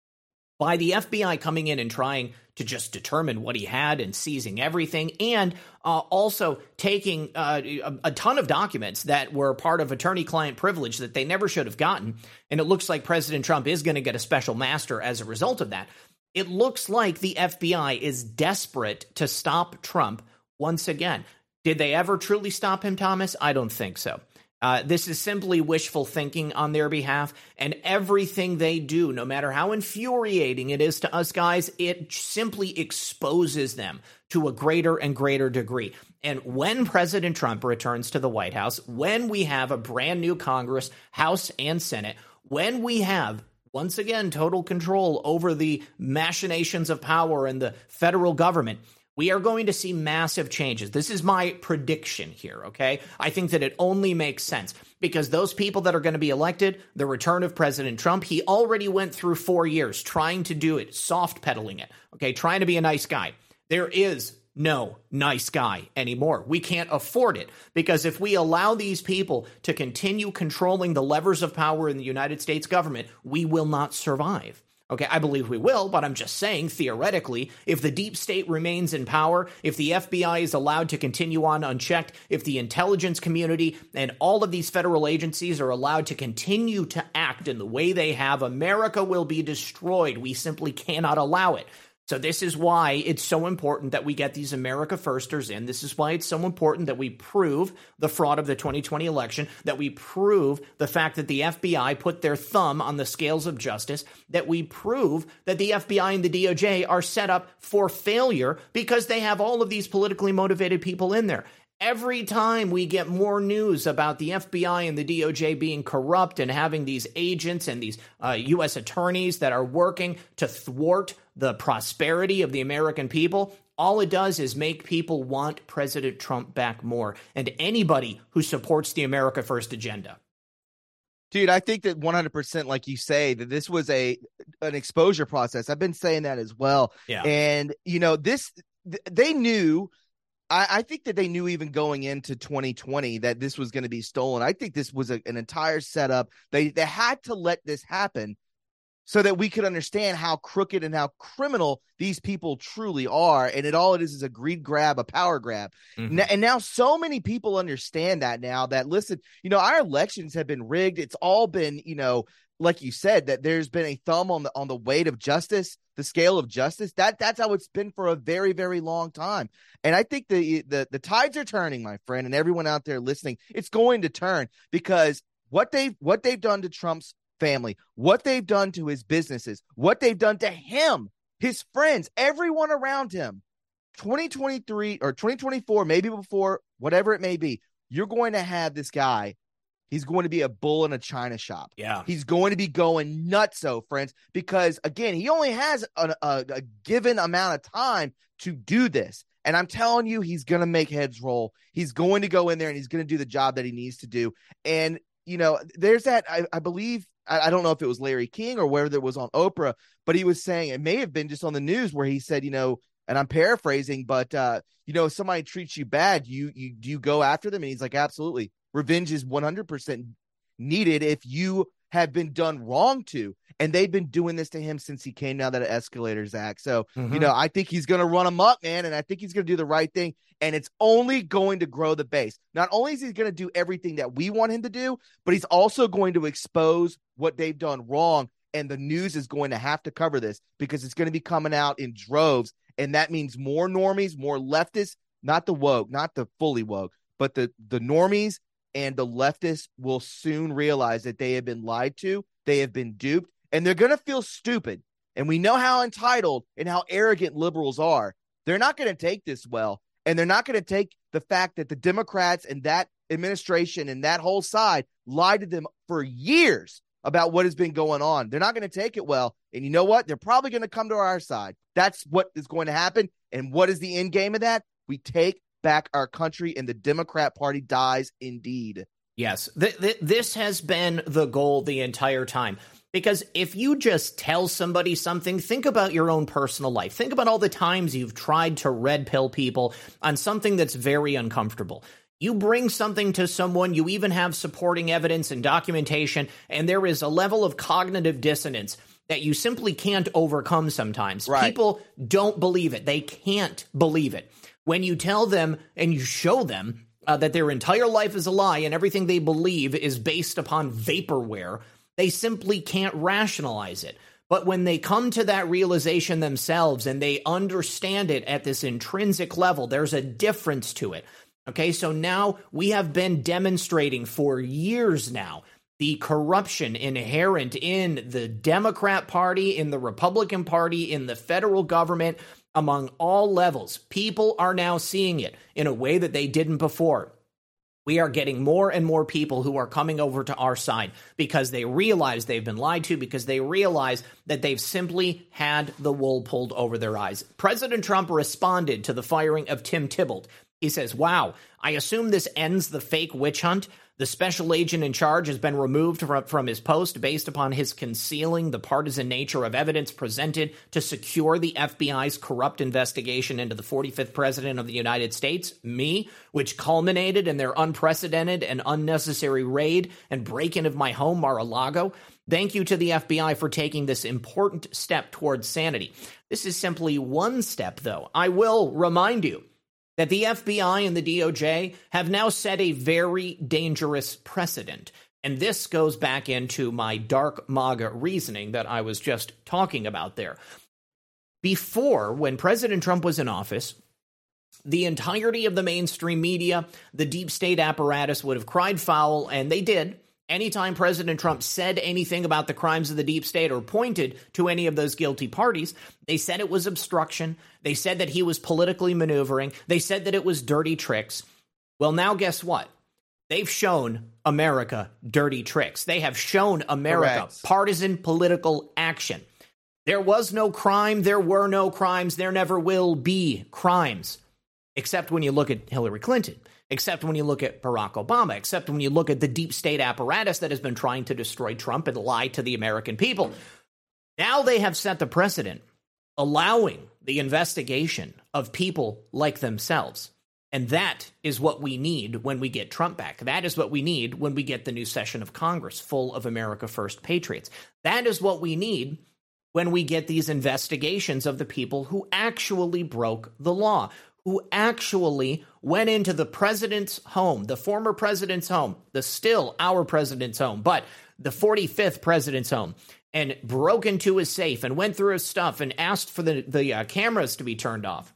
By the F B I coming in and trying to just determine what he had and seizing everything, and uh, also taking uh, a, a ton of documents that were part of attorney-client privilege that they never should have gotten, and it looks like President Trump is going to get a special master as a result of that. It looks like the F B I is desperate to stop Trump once again. Did they ever truly stop him, Thomas? I don't think so. Uh, this is simply wishful thinking on their behalf, and everything they do, no matter how infuriating it is to us guys, it simply exposes them to a greater and greater degree. And when President Trump returns to the White House, when we have a brand new Congress, House and Senate, when we have once again total control over the machinations of power and the federal government, we are going to see massive changes. This is my prediction here, okay? I think that it only makes sense because those people that are going to be elected, the return of President Trump, he already went through four years trying to do it, soft pedaling it, okay, trying to be a nice guy. There is no nice guy anymore. We can't afford it, because if we allow these people to continue controlling the levers of power in the United States government, we will not survive. Okay, I believe we will, but I'm just saying, theoretically, if the deep state remains in power, if the F B I is allowed to continue on unchecked, if the intelligence community and all of these federal agencies are allowed to continue to act in the way they have, America will be destroyed. We simply cannot allow it. So this is why it's so important that we get these America Firsters in. This is why it's so important that we prove the fraud of the twenty twenty election, that we prove the fact that the F B I put their thumb on the scales of justice, that we prove that the F B I and the D O J are set up for failure because they have all of these politically motivated people in there. Every time we get more news about the F B I and the D O J being corrupt and having these agents and these uh, U S attorneys that are working to thwart the prosperity of the American people, all it does is make people want President Trump back more, and anybody who supports the America First agenda. Dude, I think that one hundred percent, like you say, that this was a an exposure process. I've been saying that as well. Yeah. And, you know, this they knew. I, I think that they knew even going into twenty twenty that this was going to be stolen. I think this was a, an entire setup. They they had to let this happen so that we could understand how crooked and how criminal these people truly are. And it all it is is a greed grab, a power grab. Mm-hmm. N- and now so many people understand that now that, listen, you know, our elections have been rigged. It's all been, you know, like you said, that there's been a thumb on the on the weight of justice, the scale of justice. That that's how it's been for a very, very long time. And I think the the the tides are turning, my friend, and everyone out there listening, it's going to turn, because what they've what they've done to Trump's family, what they've done to his businesses, what they've done to him, his friends, everyone around him. twenty twenty-three or twenty twenty-four, maybe before, whatever it may be, you're going to have this guy. He's going to be a bull in a china shop. Yeah. He's going to be going nutso, friends, because, again, he only has a, a, a given amount of time to do this. And I'm telling you, he's going to make heads roll. He's going to go in there and he's going to do the job that he needs to do. And, you know, there's that, I, I believe, I, I don't know if it was Larry King or whether it was on Oprah, but he was saying, it may have been just on the news, where he said, you know, and I'm paraphrasing, but, uh, you know, if somebody treats you bad, you, you, do you go after them? And he's like, absolutely. Revenge is one hundred percent needed if you have been done wrong to. And they've been doing this to him since he came down that Escalators Act. So, mm-hmm. you know, I think he's going to run amok, man. And I think he's going to do the right thing. And it's only going to grow the base. Not only is he going to do everything that we want him to do, but he's also going to expose what they've done wrong. And the news is going to have to cover this, because it's going to be coming out in droves. And that means more normies, more leftists, not the woke, not the fully woke, but the, the normies and the leftists will soon realize that they have been lied to, they have been duped, and they're going to feel stupid. And we know how entitled and how arrogant liberals are. They're not going to take this well, and they're not going to take the fact that the Democrats and that administration and that whole side lied to them for years about what has been going on. They're not going to take it well. And you know what? They're probably going to come to our side. That's what is going to happen. And what is the end game of that? We take back our country, and the Democrat Party dies indeed. Yes, th- th- this has been the goal the entire time. Because if you just tell somebody something, think about your own personal life. Think about all the times you've tried to red pill people on something that's very uncomfortable. You bring something to someone, you even have supporting evidence and documentation, and there is a level of cognitive dissonance that you simply can't overcome sometimes. Right. People don't believe it. They can't believe it. When you tell them and you show them uh, that their entire life is a lie and everything they believe is based upon vaporware, they simply can't rationalize it. But when they come to that realization themselves and they understand it at this intrinsic level, there's a difference to it. Okay, so now we have been demonstrating for years now the corruption inherent in the Democrat Party, in the Republican Party, in the federal government, among all levels. People are now seeing it in a way that they didn't before. We are getting more and more people who are coming over to our side because they realize they've been lied to, because they realize that they've simply had the wool pulled over their eyes. President Trump responded to the firing of Tim Tebow. He says, wow, I assume this ends the fake witch hunt. The special agent in charge has been removed from, from his post based upon his concealing the partisan nature of evidence presented to secure the F B I's corrupt investigation into the forty-fifth president of the United States, me, which culminated in their unprecedented and unnecessary raid and break-in of my home, Mar-a-Lago. Thank you to the F B I for taking this important step towards sanity. This is simply one step, though. I will remind you that the F B I and the D O J have now set a very dangerous precedent. And this goes back into my dark MAGA reasoning that I was just talking about there. Before, when President Trump was in office, the entirety of the mainstream media, the deep state apparatus would have cried foul, and they did. Anytime President Trump said anything about the crimes of the deep state or pointed to any of those guilty parties, they said it was obstruction. They said that he was politically maneuvering. They said that it was dirty tricks. Well, now guess what? They've shown America dirty tricks. They have shown America Correct. partisan political action. There was no crime. There were no crimes. There never will be crimes, except when you look at Hillary Clinton. Except when you look at Barack Obama, except when you look at the deep state apparatus that has been trying to destroy Trump and lie to the American people. Now they have set the precedent, allowing the investigation of people like themselves. And that is what we need when we get Trump back. That is what we need when we get the new session of Congress full of America First patriots. That is what we need when we get these investigations of the people who actually broke the law, who actually went into the president's home, the former president's home, the still our president's home, but the forty-fifth president's home, and broke into his safe and went through his stuff and asked for the, the uh, cameras to be turned off,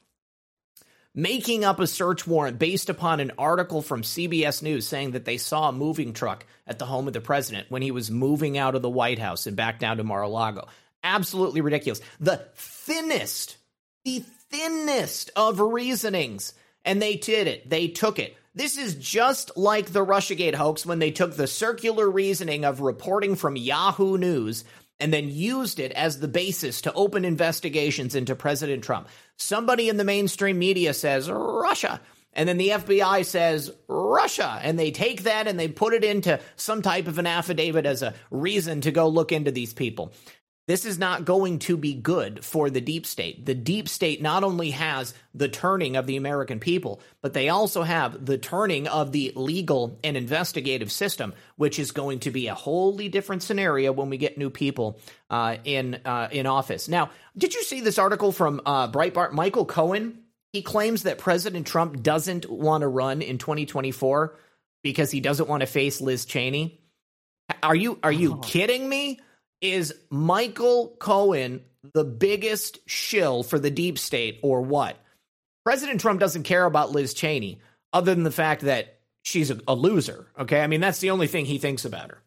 making up a search warrant based upon an article from C B S News saying that they saw a moving truck at the home of the president when he was moving out of the White House and back down to Mar-a-Lago. Absolutely ridiculous. The thinnest, the thinnest of reasonings. And they did it. They took it. This is just like the Russiagate hoax when they took the circular reasoning of reporting from Yahoo News and then used it as the basis to open investigations into President Trump. Somebody in the mainstream media says Russia, and then the F B I says Russia, and they take that and they put it into some type of an affidavit as a reason to go look into these people. This is not going to be good for the deep state. The deep state not only has the turning of the American people, but they also have the turning of the legal and investigative system, which is going to be a wholly different scenario when we get new people uh, in uh, in office. Now, did you see this article from uh, Breitbart? Michael Cohen, he claims that President Trump doesn't want to run in twenty twenty-four because he doesn't want to face Liz Cheney. Are you are you oh. kidding me? Is Michael Cohen the biggest shill for the deep state or what? President Trump doesn't care about Liz Cheney other than the fact that she's a, a loser. Okay. I mean, that's the only thing he thinks about her.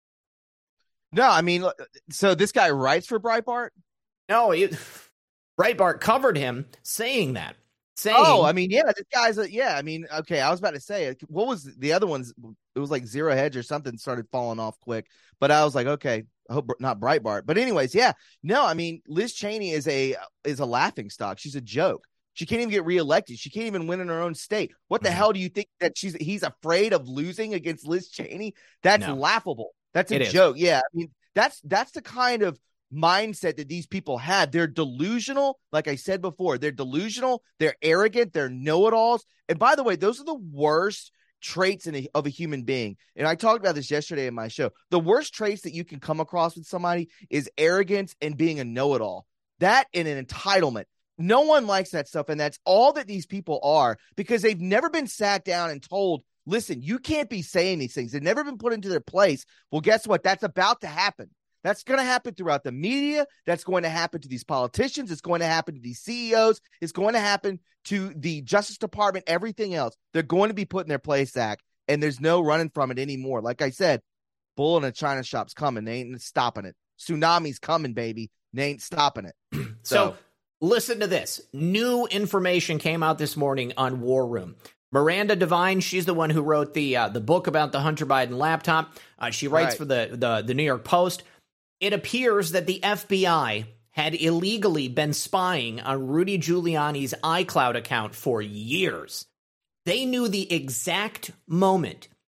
No, I mean, so this guy writes for Breitbart? No, he, Breitbart covered him saying that. Saying, oh, I mean, yeah, this guy's a, yeah, I mean, okay, I was about to say, what was the other ones? It was like Zero Hedge or something started falling off quick, but I was like, okay, I hope not Breitbart. But anyways, yeah, no, I mean, Liz Cheney is a is a laughing stock. She's a joke. She can't even get reelected. She can't even win in her own state. What the mm-hmm. hell do you think that she's he's afraid of losing against Liz Cheney? That's no. laughable. That's a it joke. Is. Yeah, I mean, that's that's the kind of mindset that these people had. They're delusional. Like I said before, they're delusional. They're arrogant. They're know-it-alls. And by the way, those are the worst traits in a, of a human being. And I talked about this yesterday in my show. The worst traits that you can come across with somebody is arrogance and being a know-it-all. That and an entitlement. No one likes that stuff. And that's all that these people are, because they've never been sat down and told, listen, you can't be saying these things. They've never been put into their place. Well, guess what? That's about to happen. That's going to happen throughout the media. That's going to happen to these politicians. It's going to happen to these C E Os. It's going to happen to the Justice Department, everything else. They're going to be put in their place, Zach, and there's no running from it anymore. Like I said, bull in a China shop's coming. They ain't stopping it. Tsunami's coming, baby. They ain't stopping it. So, so listen to this. New information came out this morning on War Room. Miranda Devine, she's the one who wrote the uh, the book about the Hunter Biden laptop. Uh, she writes right. for the, the the New York Post. It appears that the F B I had illegally been spying on Rudy Giuliani's iCloud account for years. They knew the exact moment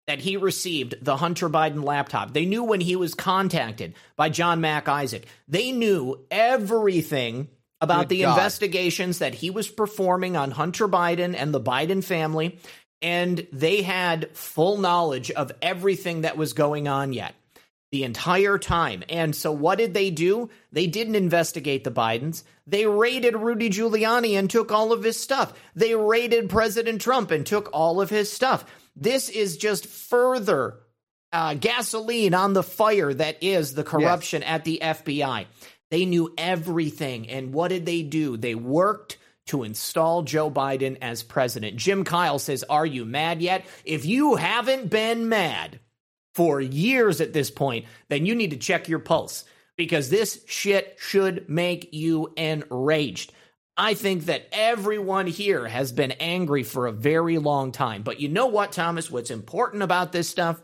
that he received the Hunter Biden laptop. They knew when he was contacted by John Mac Isaac. They knew everything about Good the God. investigations that he was performing on Hunter Biden and the Biden family, and they had full knowledge of everything that was going on yet the entire time. And so what did they do? They didn't investigate the Bidens. They raided Rudy Giuliani and took all of his stuff. They raided President Trump and took all of his stuff. This is just further uh, gasoline on the fire that is the corruption yes. at the F B I. They knew everything. And what did they do? They worked to install Joe Biden as president. Jim Kyle says, are you mad yet? If you haven't been mad for years at this point, then you need to check your pulse, because this shit should make you enraged. I think that everyone here has been angry for a very long time. But you know what, Thomas? What's important about this stuff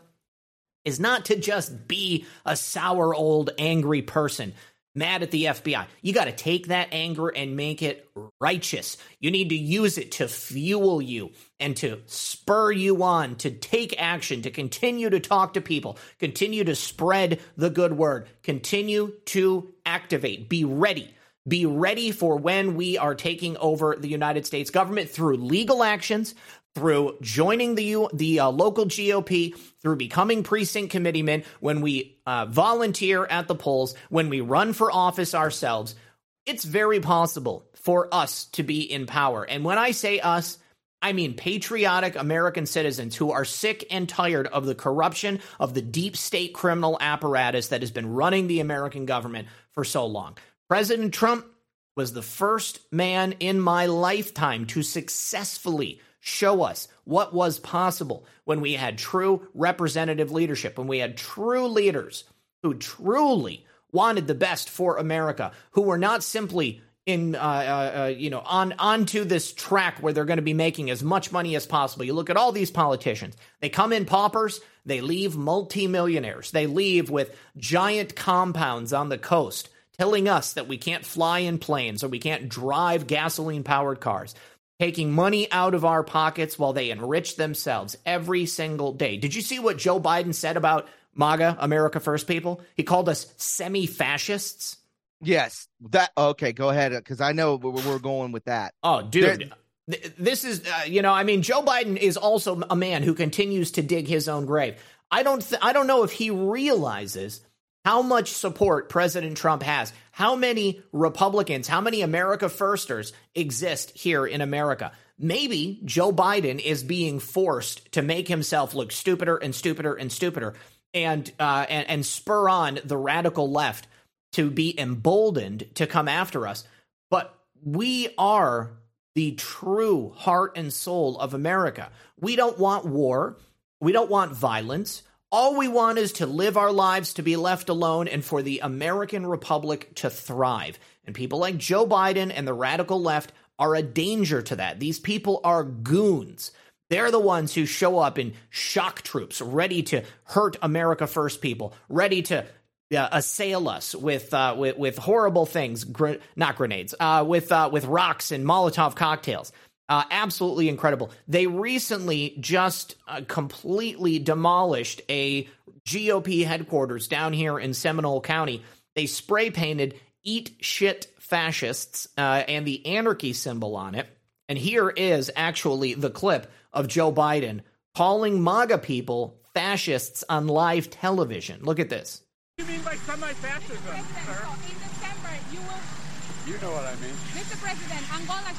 is not to just be a sour old angry person mad at the F B I. You got to take that anger and make it righteous. You need to use it to fuel you and to spur you on to take action, to continue to talk to people, continue to spread the good word, continue to activate, be ready. Be ready for when we are taking over the United States government through legal actions, through joining the U, the uh, local G O P, through becoming precinct committeemen, when we uh, volunteer at the polls, when we run for office ourselves. It's very possible for us to be in power. And when I say us, I mean patriotic American citizens who are sick and tired of the corruption of the deep state criminal apparatus that has been running the American government for so long. President Trump was the first man in my lifetime to successfully show us what was possible when we had true representative leadership, when we had true leaders who truly wanted the best for America, who were not simply in, uh, uh, uh, you know, on onto this track where they're going to be making as much money as possible. You look at all these politicians; they come in paupers, they leave multimillionaires, they leave with giant compounds on the coast, telling us that we can't fly in planes or we can't drive gasoline-powered cars, taking money out of our pockets while they enrich themselves every single day. Did you see what Joe Biden said about MAGA, America First people? He called us semi-fascists. Yes. That okay, go ahead, because I know where we're going with that. Oh, dude. There, this is, uh, you know, I mean, Joe Biden is also a man who continues to dig his own grave. I don't, th- I don't know if he realizes how much support President Trump has, how many Republicans, how many America Firsters exist here in America. Maybe Joe Biden is being forced to make himself look stupider and stupider and stupider and, uh, and, and spur on the radical left to be emboldened to come after us. But we are the true heart and soul of America. We don't want war. We don't want violence. All we want is to live our lives, to be left alone, and for the American Republic to thrive. And people like Joe Biden and the radical left are a danger to that. These people are goons. They're the ones who show up in shock troops, ready to hurt America First people, ready to uh, assail us with, uh, with with horrible things, gr- not grenades, uh, with uh, with rocks and Molotov cocktails. Uh, absolutely incredible. They recently just uh, completely demolished a G O P headquarters down here in Seminole County. They spray painted "Eat Shit Fascists" uh, and the anarchy symbol on it. And here is actually the clip of Joe Biden calling MAGA people fascists on live television. Look at this. What do you mean by semi-fascism, sir? In December, you will... You know what I mean. Mister President, Angola...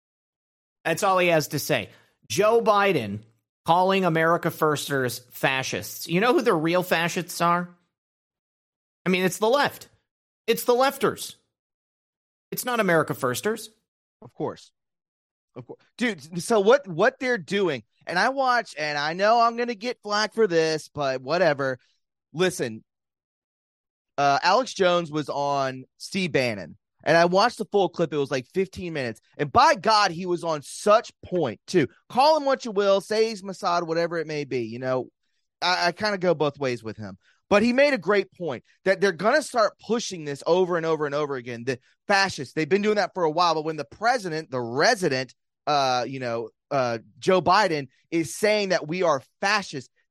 That's all he has to say. Joe Biden calling America Firsters fascists. You know who the real fascists are? I mean, it's the left. It's the lefters. It's not America Firsters. Of course. Of course. Dude, so what, what they're doing, and I watch, and I know I'm going to get flack for this, but whatever. Listen, uh, Alex Jones was on Steve Bannon. And I watched the full clip. It was like fifteen minutes. And by God, he was on such point, too. Call him what you will. Say he's Mossad, whatever it may be. You know, I, I kind of go both ways with him. But he made a great point that they're going to start pushing this over and over and over again. The fascists, they've been doing that for a while. But when the president, the resident, uh, you know, uh, Joe Biden is saying that we are fascists,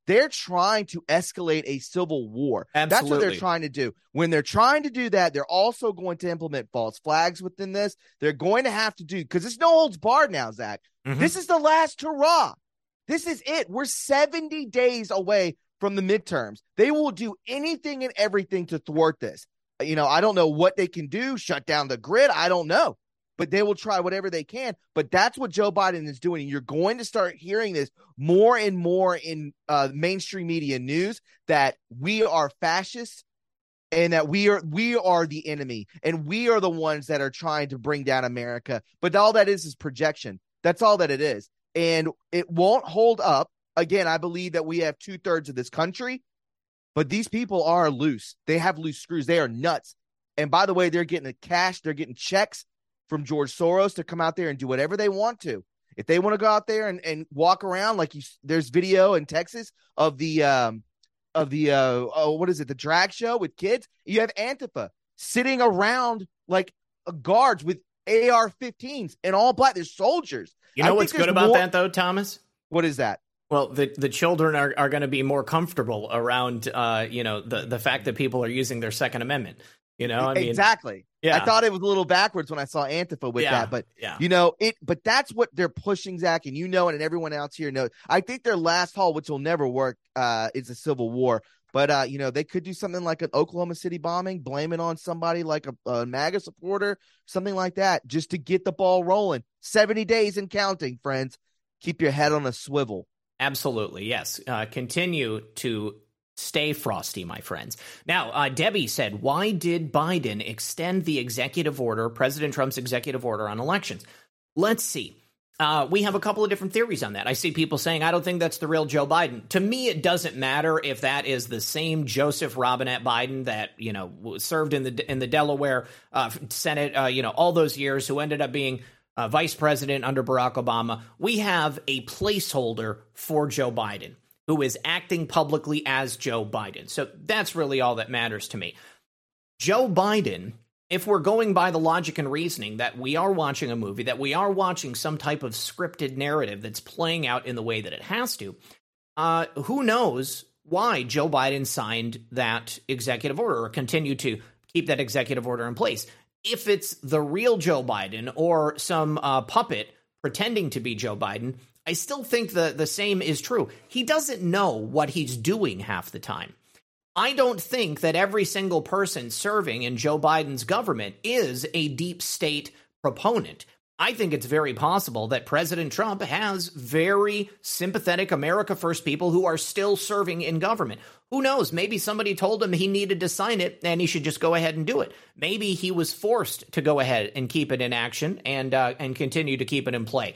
They're trying to escalate a civil war. Absolutely. That's what they're trying to do. When they're trying to do that, they're also going to implement false flags within this. They're going to have to do, because it's no holds barred now, Zach. Mm-hmm. This is the last hurrah. This is it. We're seventy days away from the midterms. They will do anything and everything to thwart this. You know, I don't know what they can do, shut down the grid. I don't know. But they will try whatever they can. But that's what Joe Biden is doing. You're going to start hearing this more and more in uh, mainstream media news, that we are fascists and that we are we are the enemy and we are the ones that are trying to bring down America. But all that is is projection. That's all that it is. And it won't hold up. Again, I believe that we have two thirds of this country, but these people are loose. They have loose screws. They are nuts. And by the way, they're getting the cash. They're getting checks from George Soros to come out there and do whatever they want to. If they want to go out there and, and walk around like you, there's video in Texas of the um of the uh oh, what is it, the drag show with kids. You have Antifa sitting around like uh, guards with A R fifteens and all black. They're soldiers. You know I what's good about more... that though, Thomas? What is that? Well, the, the children are, are going to be more comfortable around, uh, you know, the, the fact that people are using their Second Amendment. You know, I mean, exactly. Yeah. I thought it was a little backwards when I saw Antifa with yeah. that, but yeah. you know, it, but that's what they're pushing, Zach, and you know it, and everyone else here knows. I think their last haul, which will never work, uh, is a civil war. But, uh, you know, they could do something like an Oklahoma City bombing, blame it on somebody like a, a MAGA supporter, something like that, just to get the ball rolling. seventy days and counting, friends. Keep your head on a swivel. Absolutely, yes. Uh, continue to stay frosty, my friends. Now, uh, Debbie said, why did Biden extend the executive order, President Trump's executive order on elections? Let's see. Uh, we have a couple of different theories on that. I see people saying, I don't think that's the real Joe Biden. To me, it doesn't matter if that is the same Joseph Robinette Biden that, you know, served in the in the Delaware uh, Senate, uh, you know, all those years, who ended up being uh, vice president under Barack Obama. We have a placeholder for Joe Biden, who is acting publicly as Joe Biden. So that's really all that matters to me. Joe Biden, if we're going by the logic and reasoning that we are watching a movie, that we are watching some type of scripted narrative that's playing out in the way that it has to, uh, who knows why Joe Biden signed that executive order or continued to keep that executive order in place. If it's the real Joe Biden or some uh, puppet pretending to be Joe Biden, I still think the, the same is true. He doesn't know what he's doing half the time. I don't think that every single person serving in Joe Biden's government is a deep state proponent. I think it's very possible that President Trump has very sympathetic America First people who are still serving in government. Who knows? Maybe somebody told him he needed to sign it and he should just go ahead and do it. Maybe he was forced to go ahead and keep it in action and uh, and continue to keep it in play.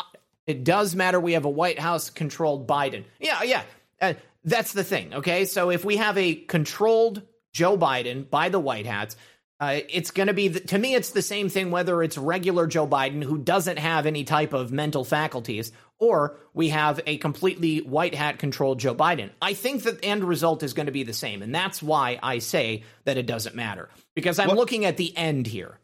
It does matter. We have a White House controlled Biden. Yeah, yeah. Uh, that's the thing. Okay. So if we have a controlled Joe Biden by the White Hats, uh, it's going to be, the, to me, it's the same thing, whether it's regular Joe Biden who doesn't have any type of mental faculties, or we have a completely white hat controlled Joe Biden. I think that the end result is going to be the same. And that's why I say that it doesn't matter, because I'm what, looking at the end here.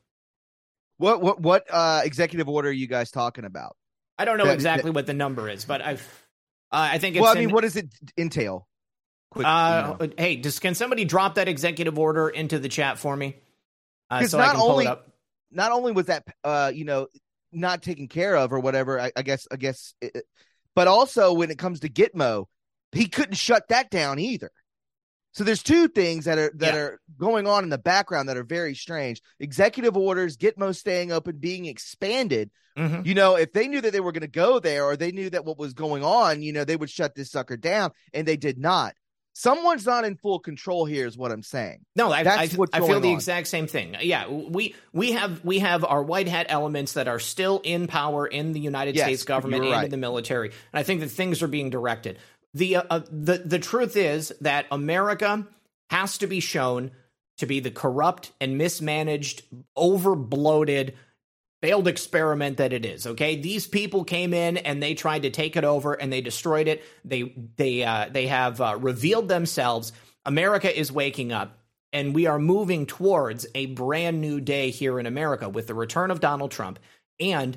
What, what, what uh, executive order are you guys talking about? I don't know that, exactly that, what the number is, but I've, uh, I think it's. Well, I mean, in, what does it entail? Quick, uh, you know. Hey, just can somebody drop that executive order into the chat for me? Uh, so not I can pull only, it up. Not only was that, uh, you know, not taken care of or whatever, I, I guess, I guess, it, but also when it comes to Gitmo, he couldn't shut that down either. So there's two things that are that yeah. are going on in the background that are very strange. Executive orders, Gitmo staying open, being expanded. Mm-hmm. You know, if they knew that they were going to go there, or they knew that what was going on, you know, they would shut this sucker down, and they did not. Someone's not in full control here, is what I'm saying. No, I, That's I, what's I going feel the on. exact same thing. Yeah, we we have we have our white hat elements that are still in power in the United yes, States government and right. in the military, and I think that things are being directed. The uh, uh, the the truth is that America has to be shown to be the corrupt and mismanaged, over bloated, failed experiment that it is. Okay, these people came in and they tried to take it over and they destroyed it. They they uh, they have uh, revealed themselves. America is waking up, and we are moving towards a brand new day here in America with the return of Donald Trump and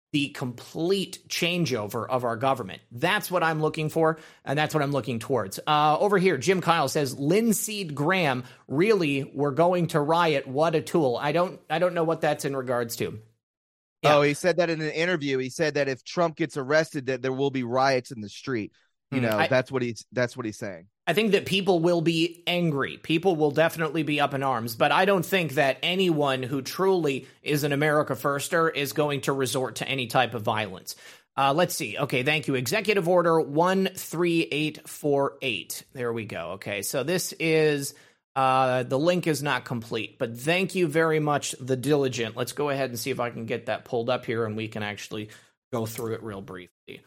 the complete changeover of our government. That's what I'm looking for, and that's what I'm looking towards. Uh, over here, Jim Kyle says, Lindsey Graham, really, we're going to riot. What a tool. I don't I don't know what that's in regards to. Yeah. Oh, he said that in an interview. He said that if Trump gets arrested, that there will be riots in the street. You know, I, that's what he's that's what he's saying. I think that people will be angry. People will definitely be up in arms, but I don't think that anyone who truly is an America firster is going to resort to any type of violence. Uh, let's see. Okay, thank you. Executive Order one three eight four eight. There we go. Okay, so this is, uh, the link is not complete, but thank you very much, The Diligent. Let's go ahead and see if I can get that pulled up here and we can actually go through it real briefly.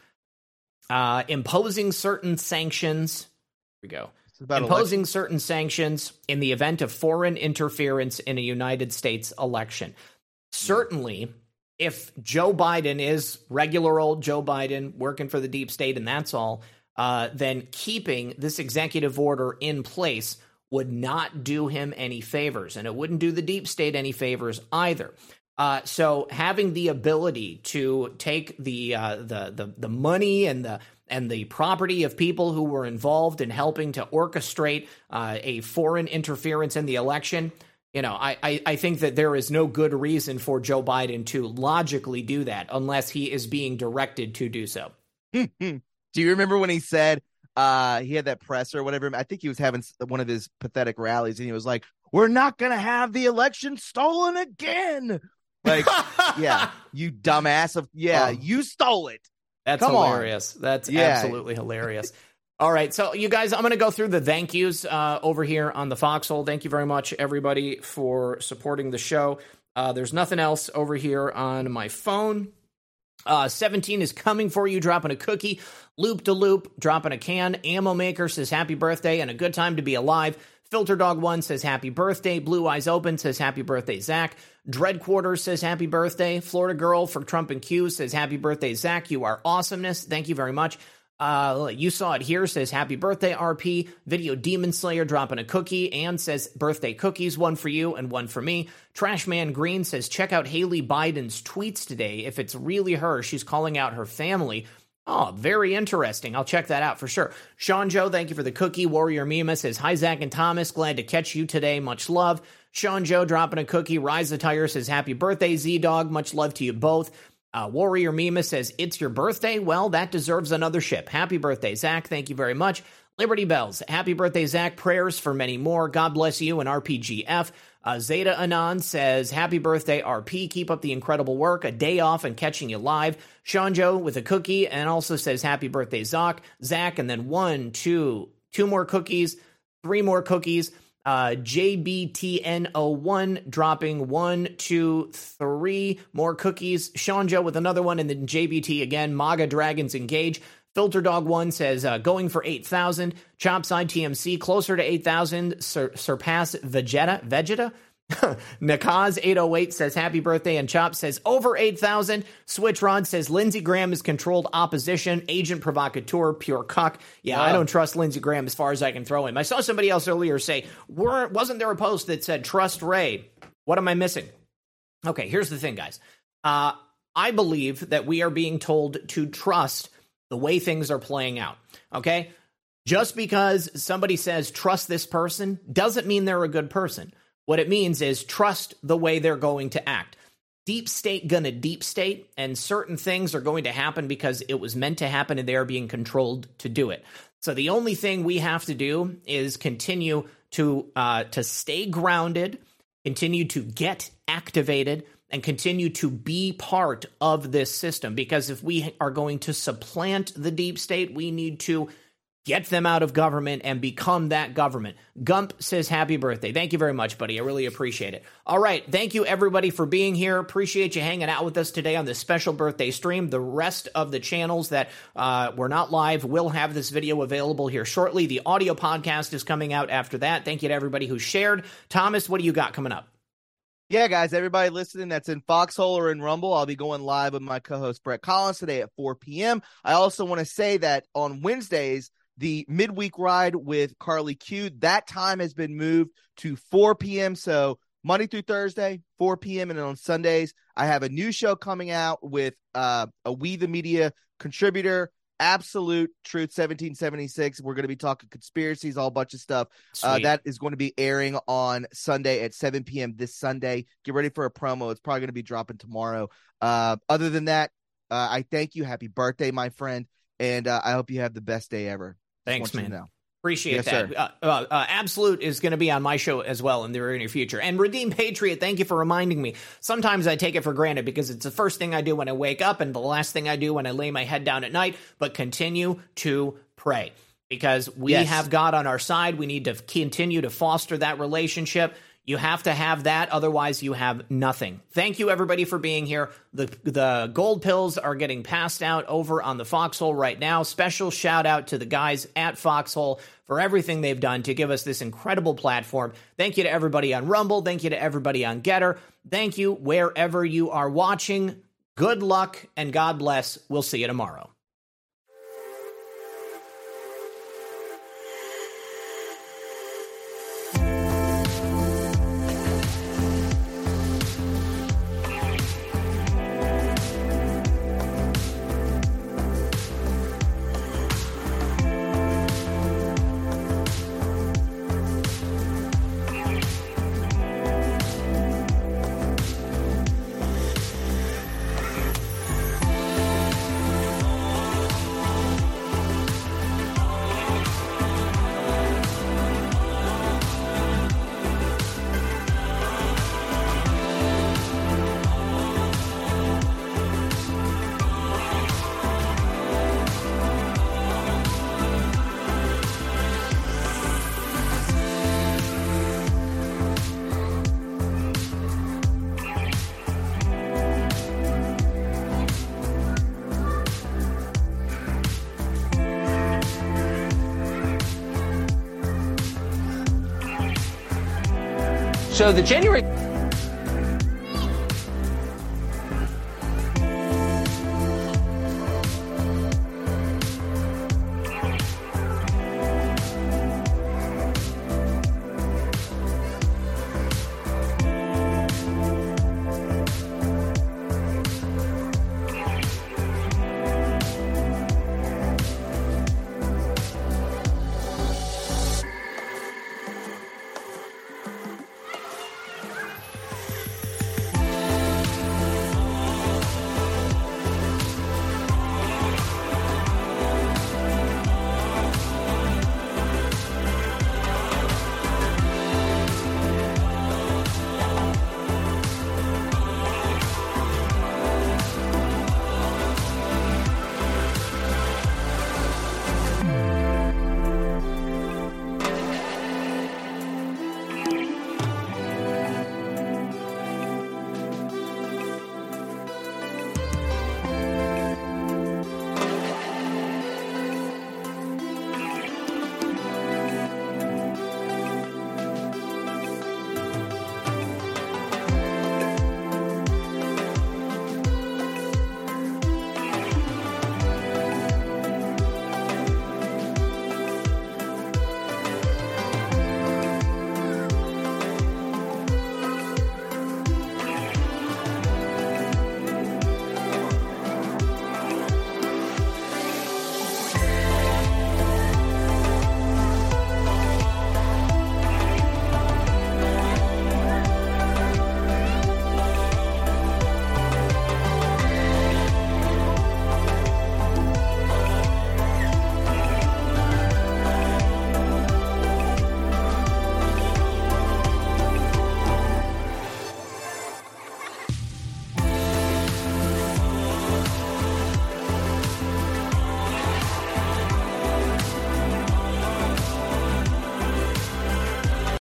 Uh, imposing certain sanctions. Here we go. Imposing election. certain sanctions in the event of foreign interference in a United States election. Certainly, if Joe Biden is regular old Joe Biden working for the deep state and that's all, uh, then keeping this executive order in place would not do him any favors, and it wouldn't do the deep state any favors either. Uh, so having the ability to take the, uh, the the the money and the and the property of people who were involved in helping to orchestrate uh, a foreign interference in the election, you know, I, I I think that there is no good reason for Joe Biden to logically do that unless he is being directed to do so. Do you remember when he said uh, he had that presser or whatever? I think he was having one of his pathetic rallies, and he was like, "We're not going to have the election stolen again." Like, yeah, you dumbass of yeah, oh. you stole it. That's Come hilarious. On. That's yeah. absolutely hilarious. All right, so you guys, I'm going to go through the thank yous uh, over here on the Foxhole. Thank you very much, everybody, for supporting the show. Uh, there's nothing else over here on my phone. Uh, seventeen is coming for you, dropping a cookie. Loop to Loop, dropping a can. Ammo Maker says happy birthday and a good time to be alive. Filter Dog one says happy birthday. Blue Eyes Open says happy birthday, Zach. Dread Quarters says happy birthday. Florida Girl for Trump and Q says happy birthday, Zach. You are awesomeness. Thank you very much. Uh, you saw it here says happy birthday, R P. Video Demon Slayer dropping a cookie and says birthday cookies, one for you and one for me. Trashman Green says check out Haley Biden's tweets today. If it's really her, she's calling out her family. Oh, very interesting. I'll check that out for sure. Sean Joe, thank you for the cookie. Warrior Mima says, hi, Zach and Thomas. Glad to catch you today. Much love. Sean Joe dropping a cookie. Rise the Tire says, happy birthday, Z-Dog. Much love to you both. Uh, Warrior Mima says, it's your birthday? Well, that deserves another ship. Happy birthday, Zach. Thank you very much. Liberty Bells, happy birthday, Zach. Prayers for many more. God bless you and R P G F. Uh, Zeta Anon says, happy birthday, R P. Keep up the incredible work. A day off and catching you live. Sean Joe with a cookie and also says, happy birthday, Zach. Zach, and then one, two, two more cookies, three more cookies. Uh, J B T N zero one dropping one, two, three more cookies. Sean Joe with another one, and then J B T again. MAGA Dragons Engage. Filter Dog one says, uh, going for eight thousand. Chopside T M C, closer to eight thousand. Sur- surpass Vegeta. Vegeta? Nakaz eight oh eight says, happy birthday. And Chop says, over eight thousand. Switch Rod says, Lindsey Graham is controlled opposition. Agent provocateur, pure cuck. Yeah, wow. I don't trust Lindsey Graham as far as I can throw him. I saw somebody else earlier say, weren't, wasn't there a post that said, trust Ray? What am I missing? Okay, here's the thing, guys. Uh, I believe that we are being told to trust the way things are playing out, okay? Just because somebody says trust this person doesn't mean they're a good person. What it means is trust the way they're going to act. Deep state gonna deep state, and certain things are going to happen because it was meant to happen and they're being controlled to do it. So the only thing we have to do is continue to uh, to stay grounded, continue to get activated, and continue to be part of this system. Because if we are going to supplant the deep state, we need to get them out of government and become that government. Gump says happy birthday. Thank you very much, buddy. I really appreciate it. All right. Thank you, everybody, for being here. Appreciate you hanging out with us today on this special birthday stream. The rest of the channels that uh, were not live will have this video available here shortly. The audio podcast is coming out after that. Thank you to everybody who shared. Thomas, what do you got coming up? Yeah, guys, everybody listening that's in Foxhole or in Rumble, I'll be going live with my co-host Brett Collins today at four p.m. I also want to say that on Wednesdays, the midweek ride with Carly Q, that time has been moved to four p.m. So Monday through Thursday, four p.m. And then on Sundays, I have a new show coming out with uh, a We the Media contributor, Absolute Truth seventeen seventy-six. We're going to be talking conspiracies, all bunch of stuff. Uh, that is going to be airing on Sunday at seven p.m. this Sunday. Get ready for a promo. It's probably going to be dropping tomorrow. Uh, other than that, uh, I thank you. Happy birthday, my friend. And uh, I hope you have the best day ever. Thanks, man. You know. Appreciate yes, that. Uh, uh, uh, Absolute is going to be on my show as well in the very near future. And Redeem Patriot, thank you for reminding me. Sometimes I take it for granted because it's the first thing I do when I wake up and the last thing I do when I lay my head down at night, but continue to pray because we yes. have God on our side. We need to continue to foster that relationship. You have to have that. Otherwise, you have nothing. Thank you, everybody, for being here. The the gold pills are getting passed out over on the Foxhole right now. Special shout out to the guys at Foxhole for everything they've done to give us this incredible platform. Thank you to everybody on Rumble. Thank you to everybody on Getter. Thank you wherever you are watching. Good luck and God bless. We'll see you tomorrow. So the January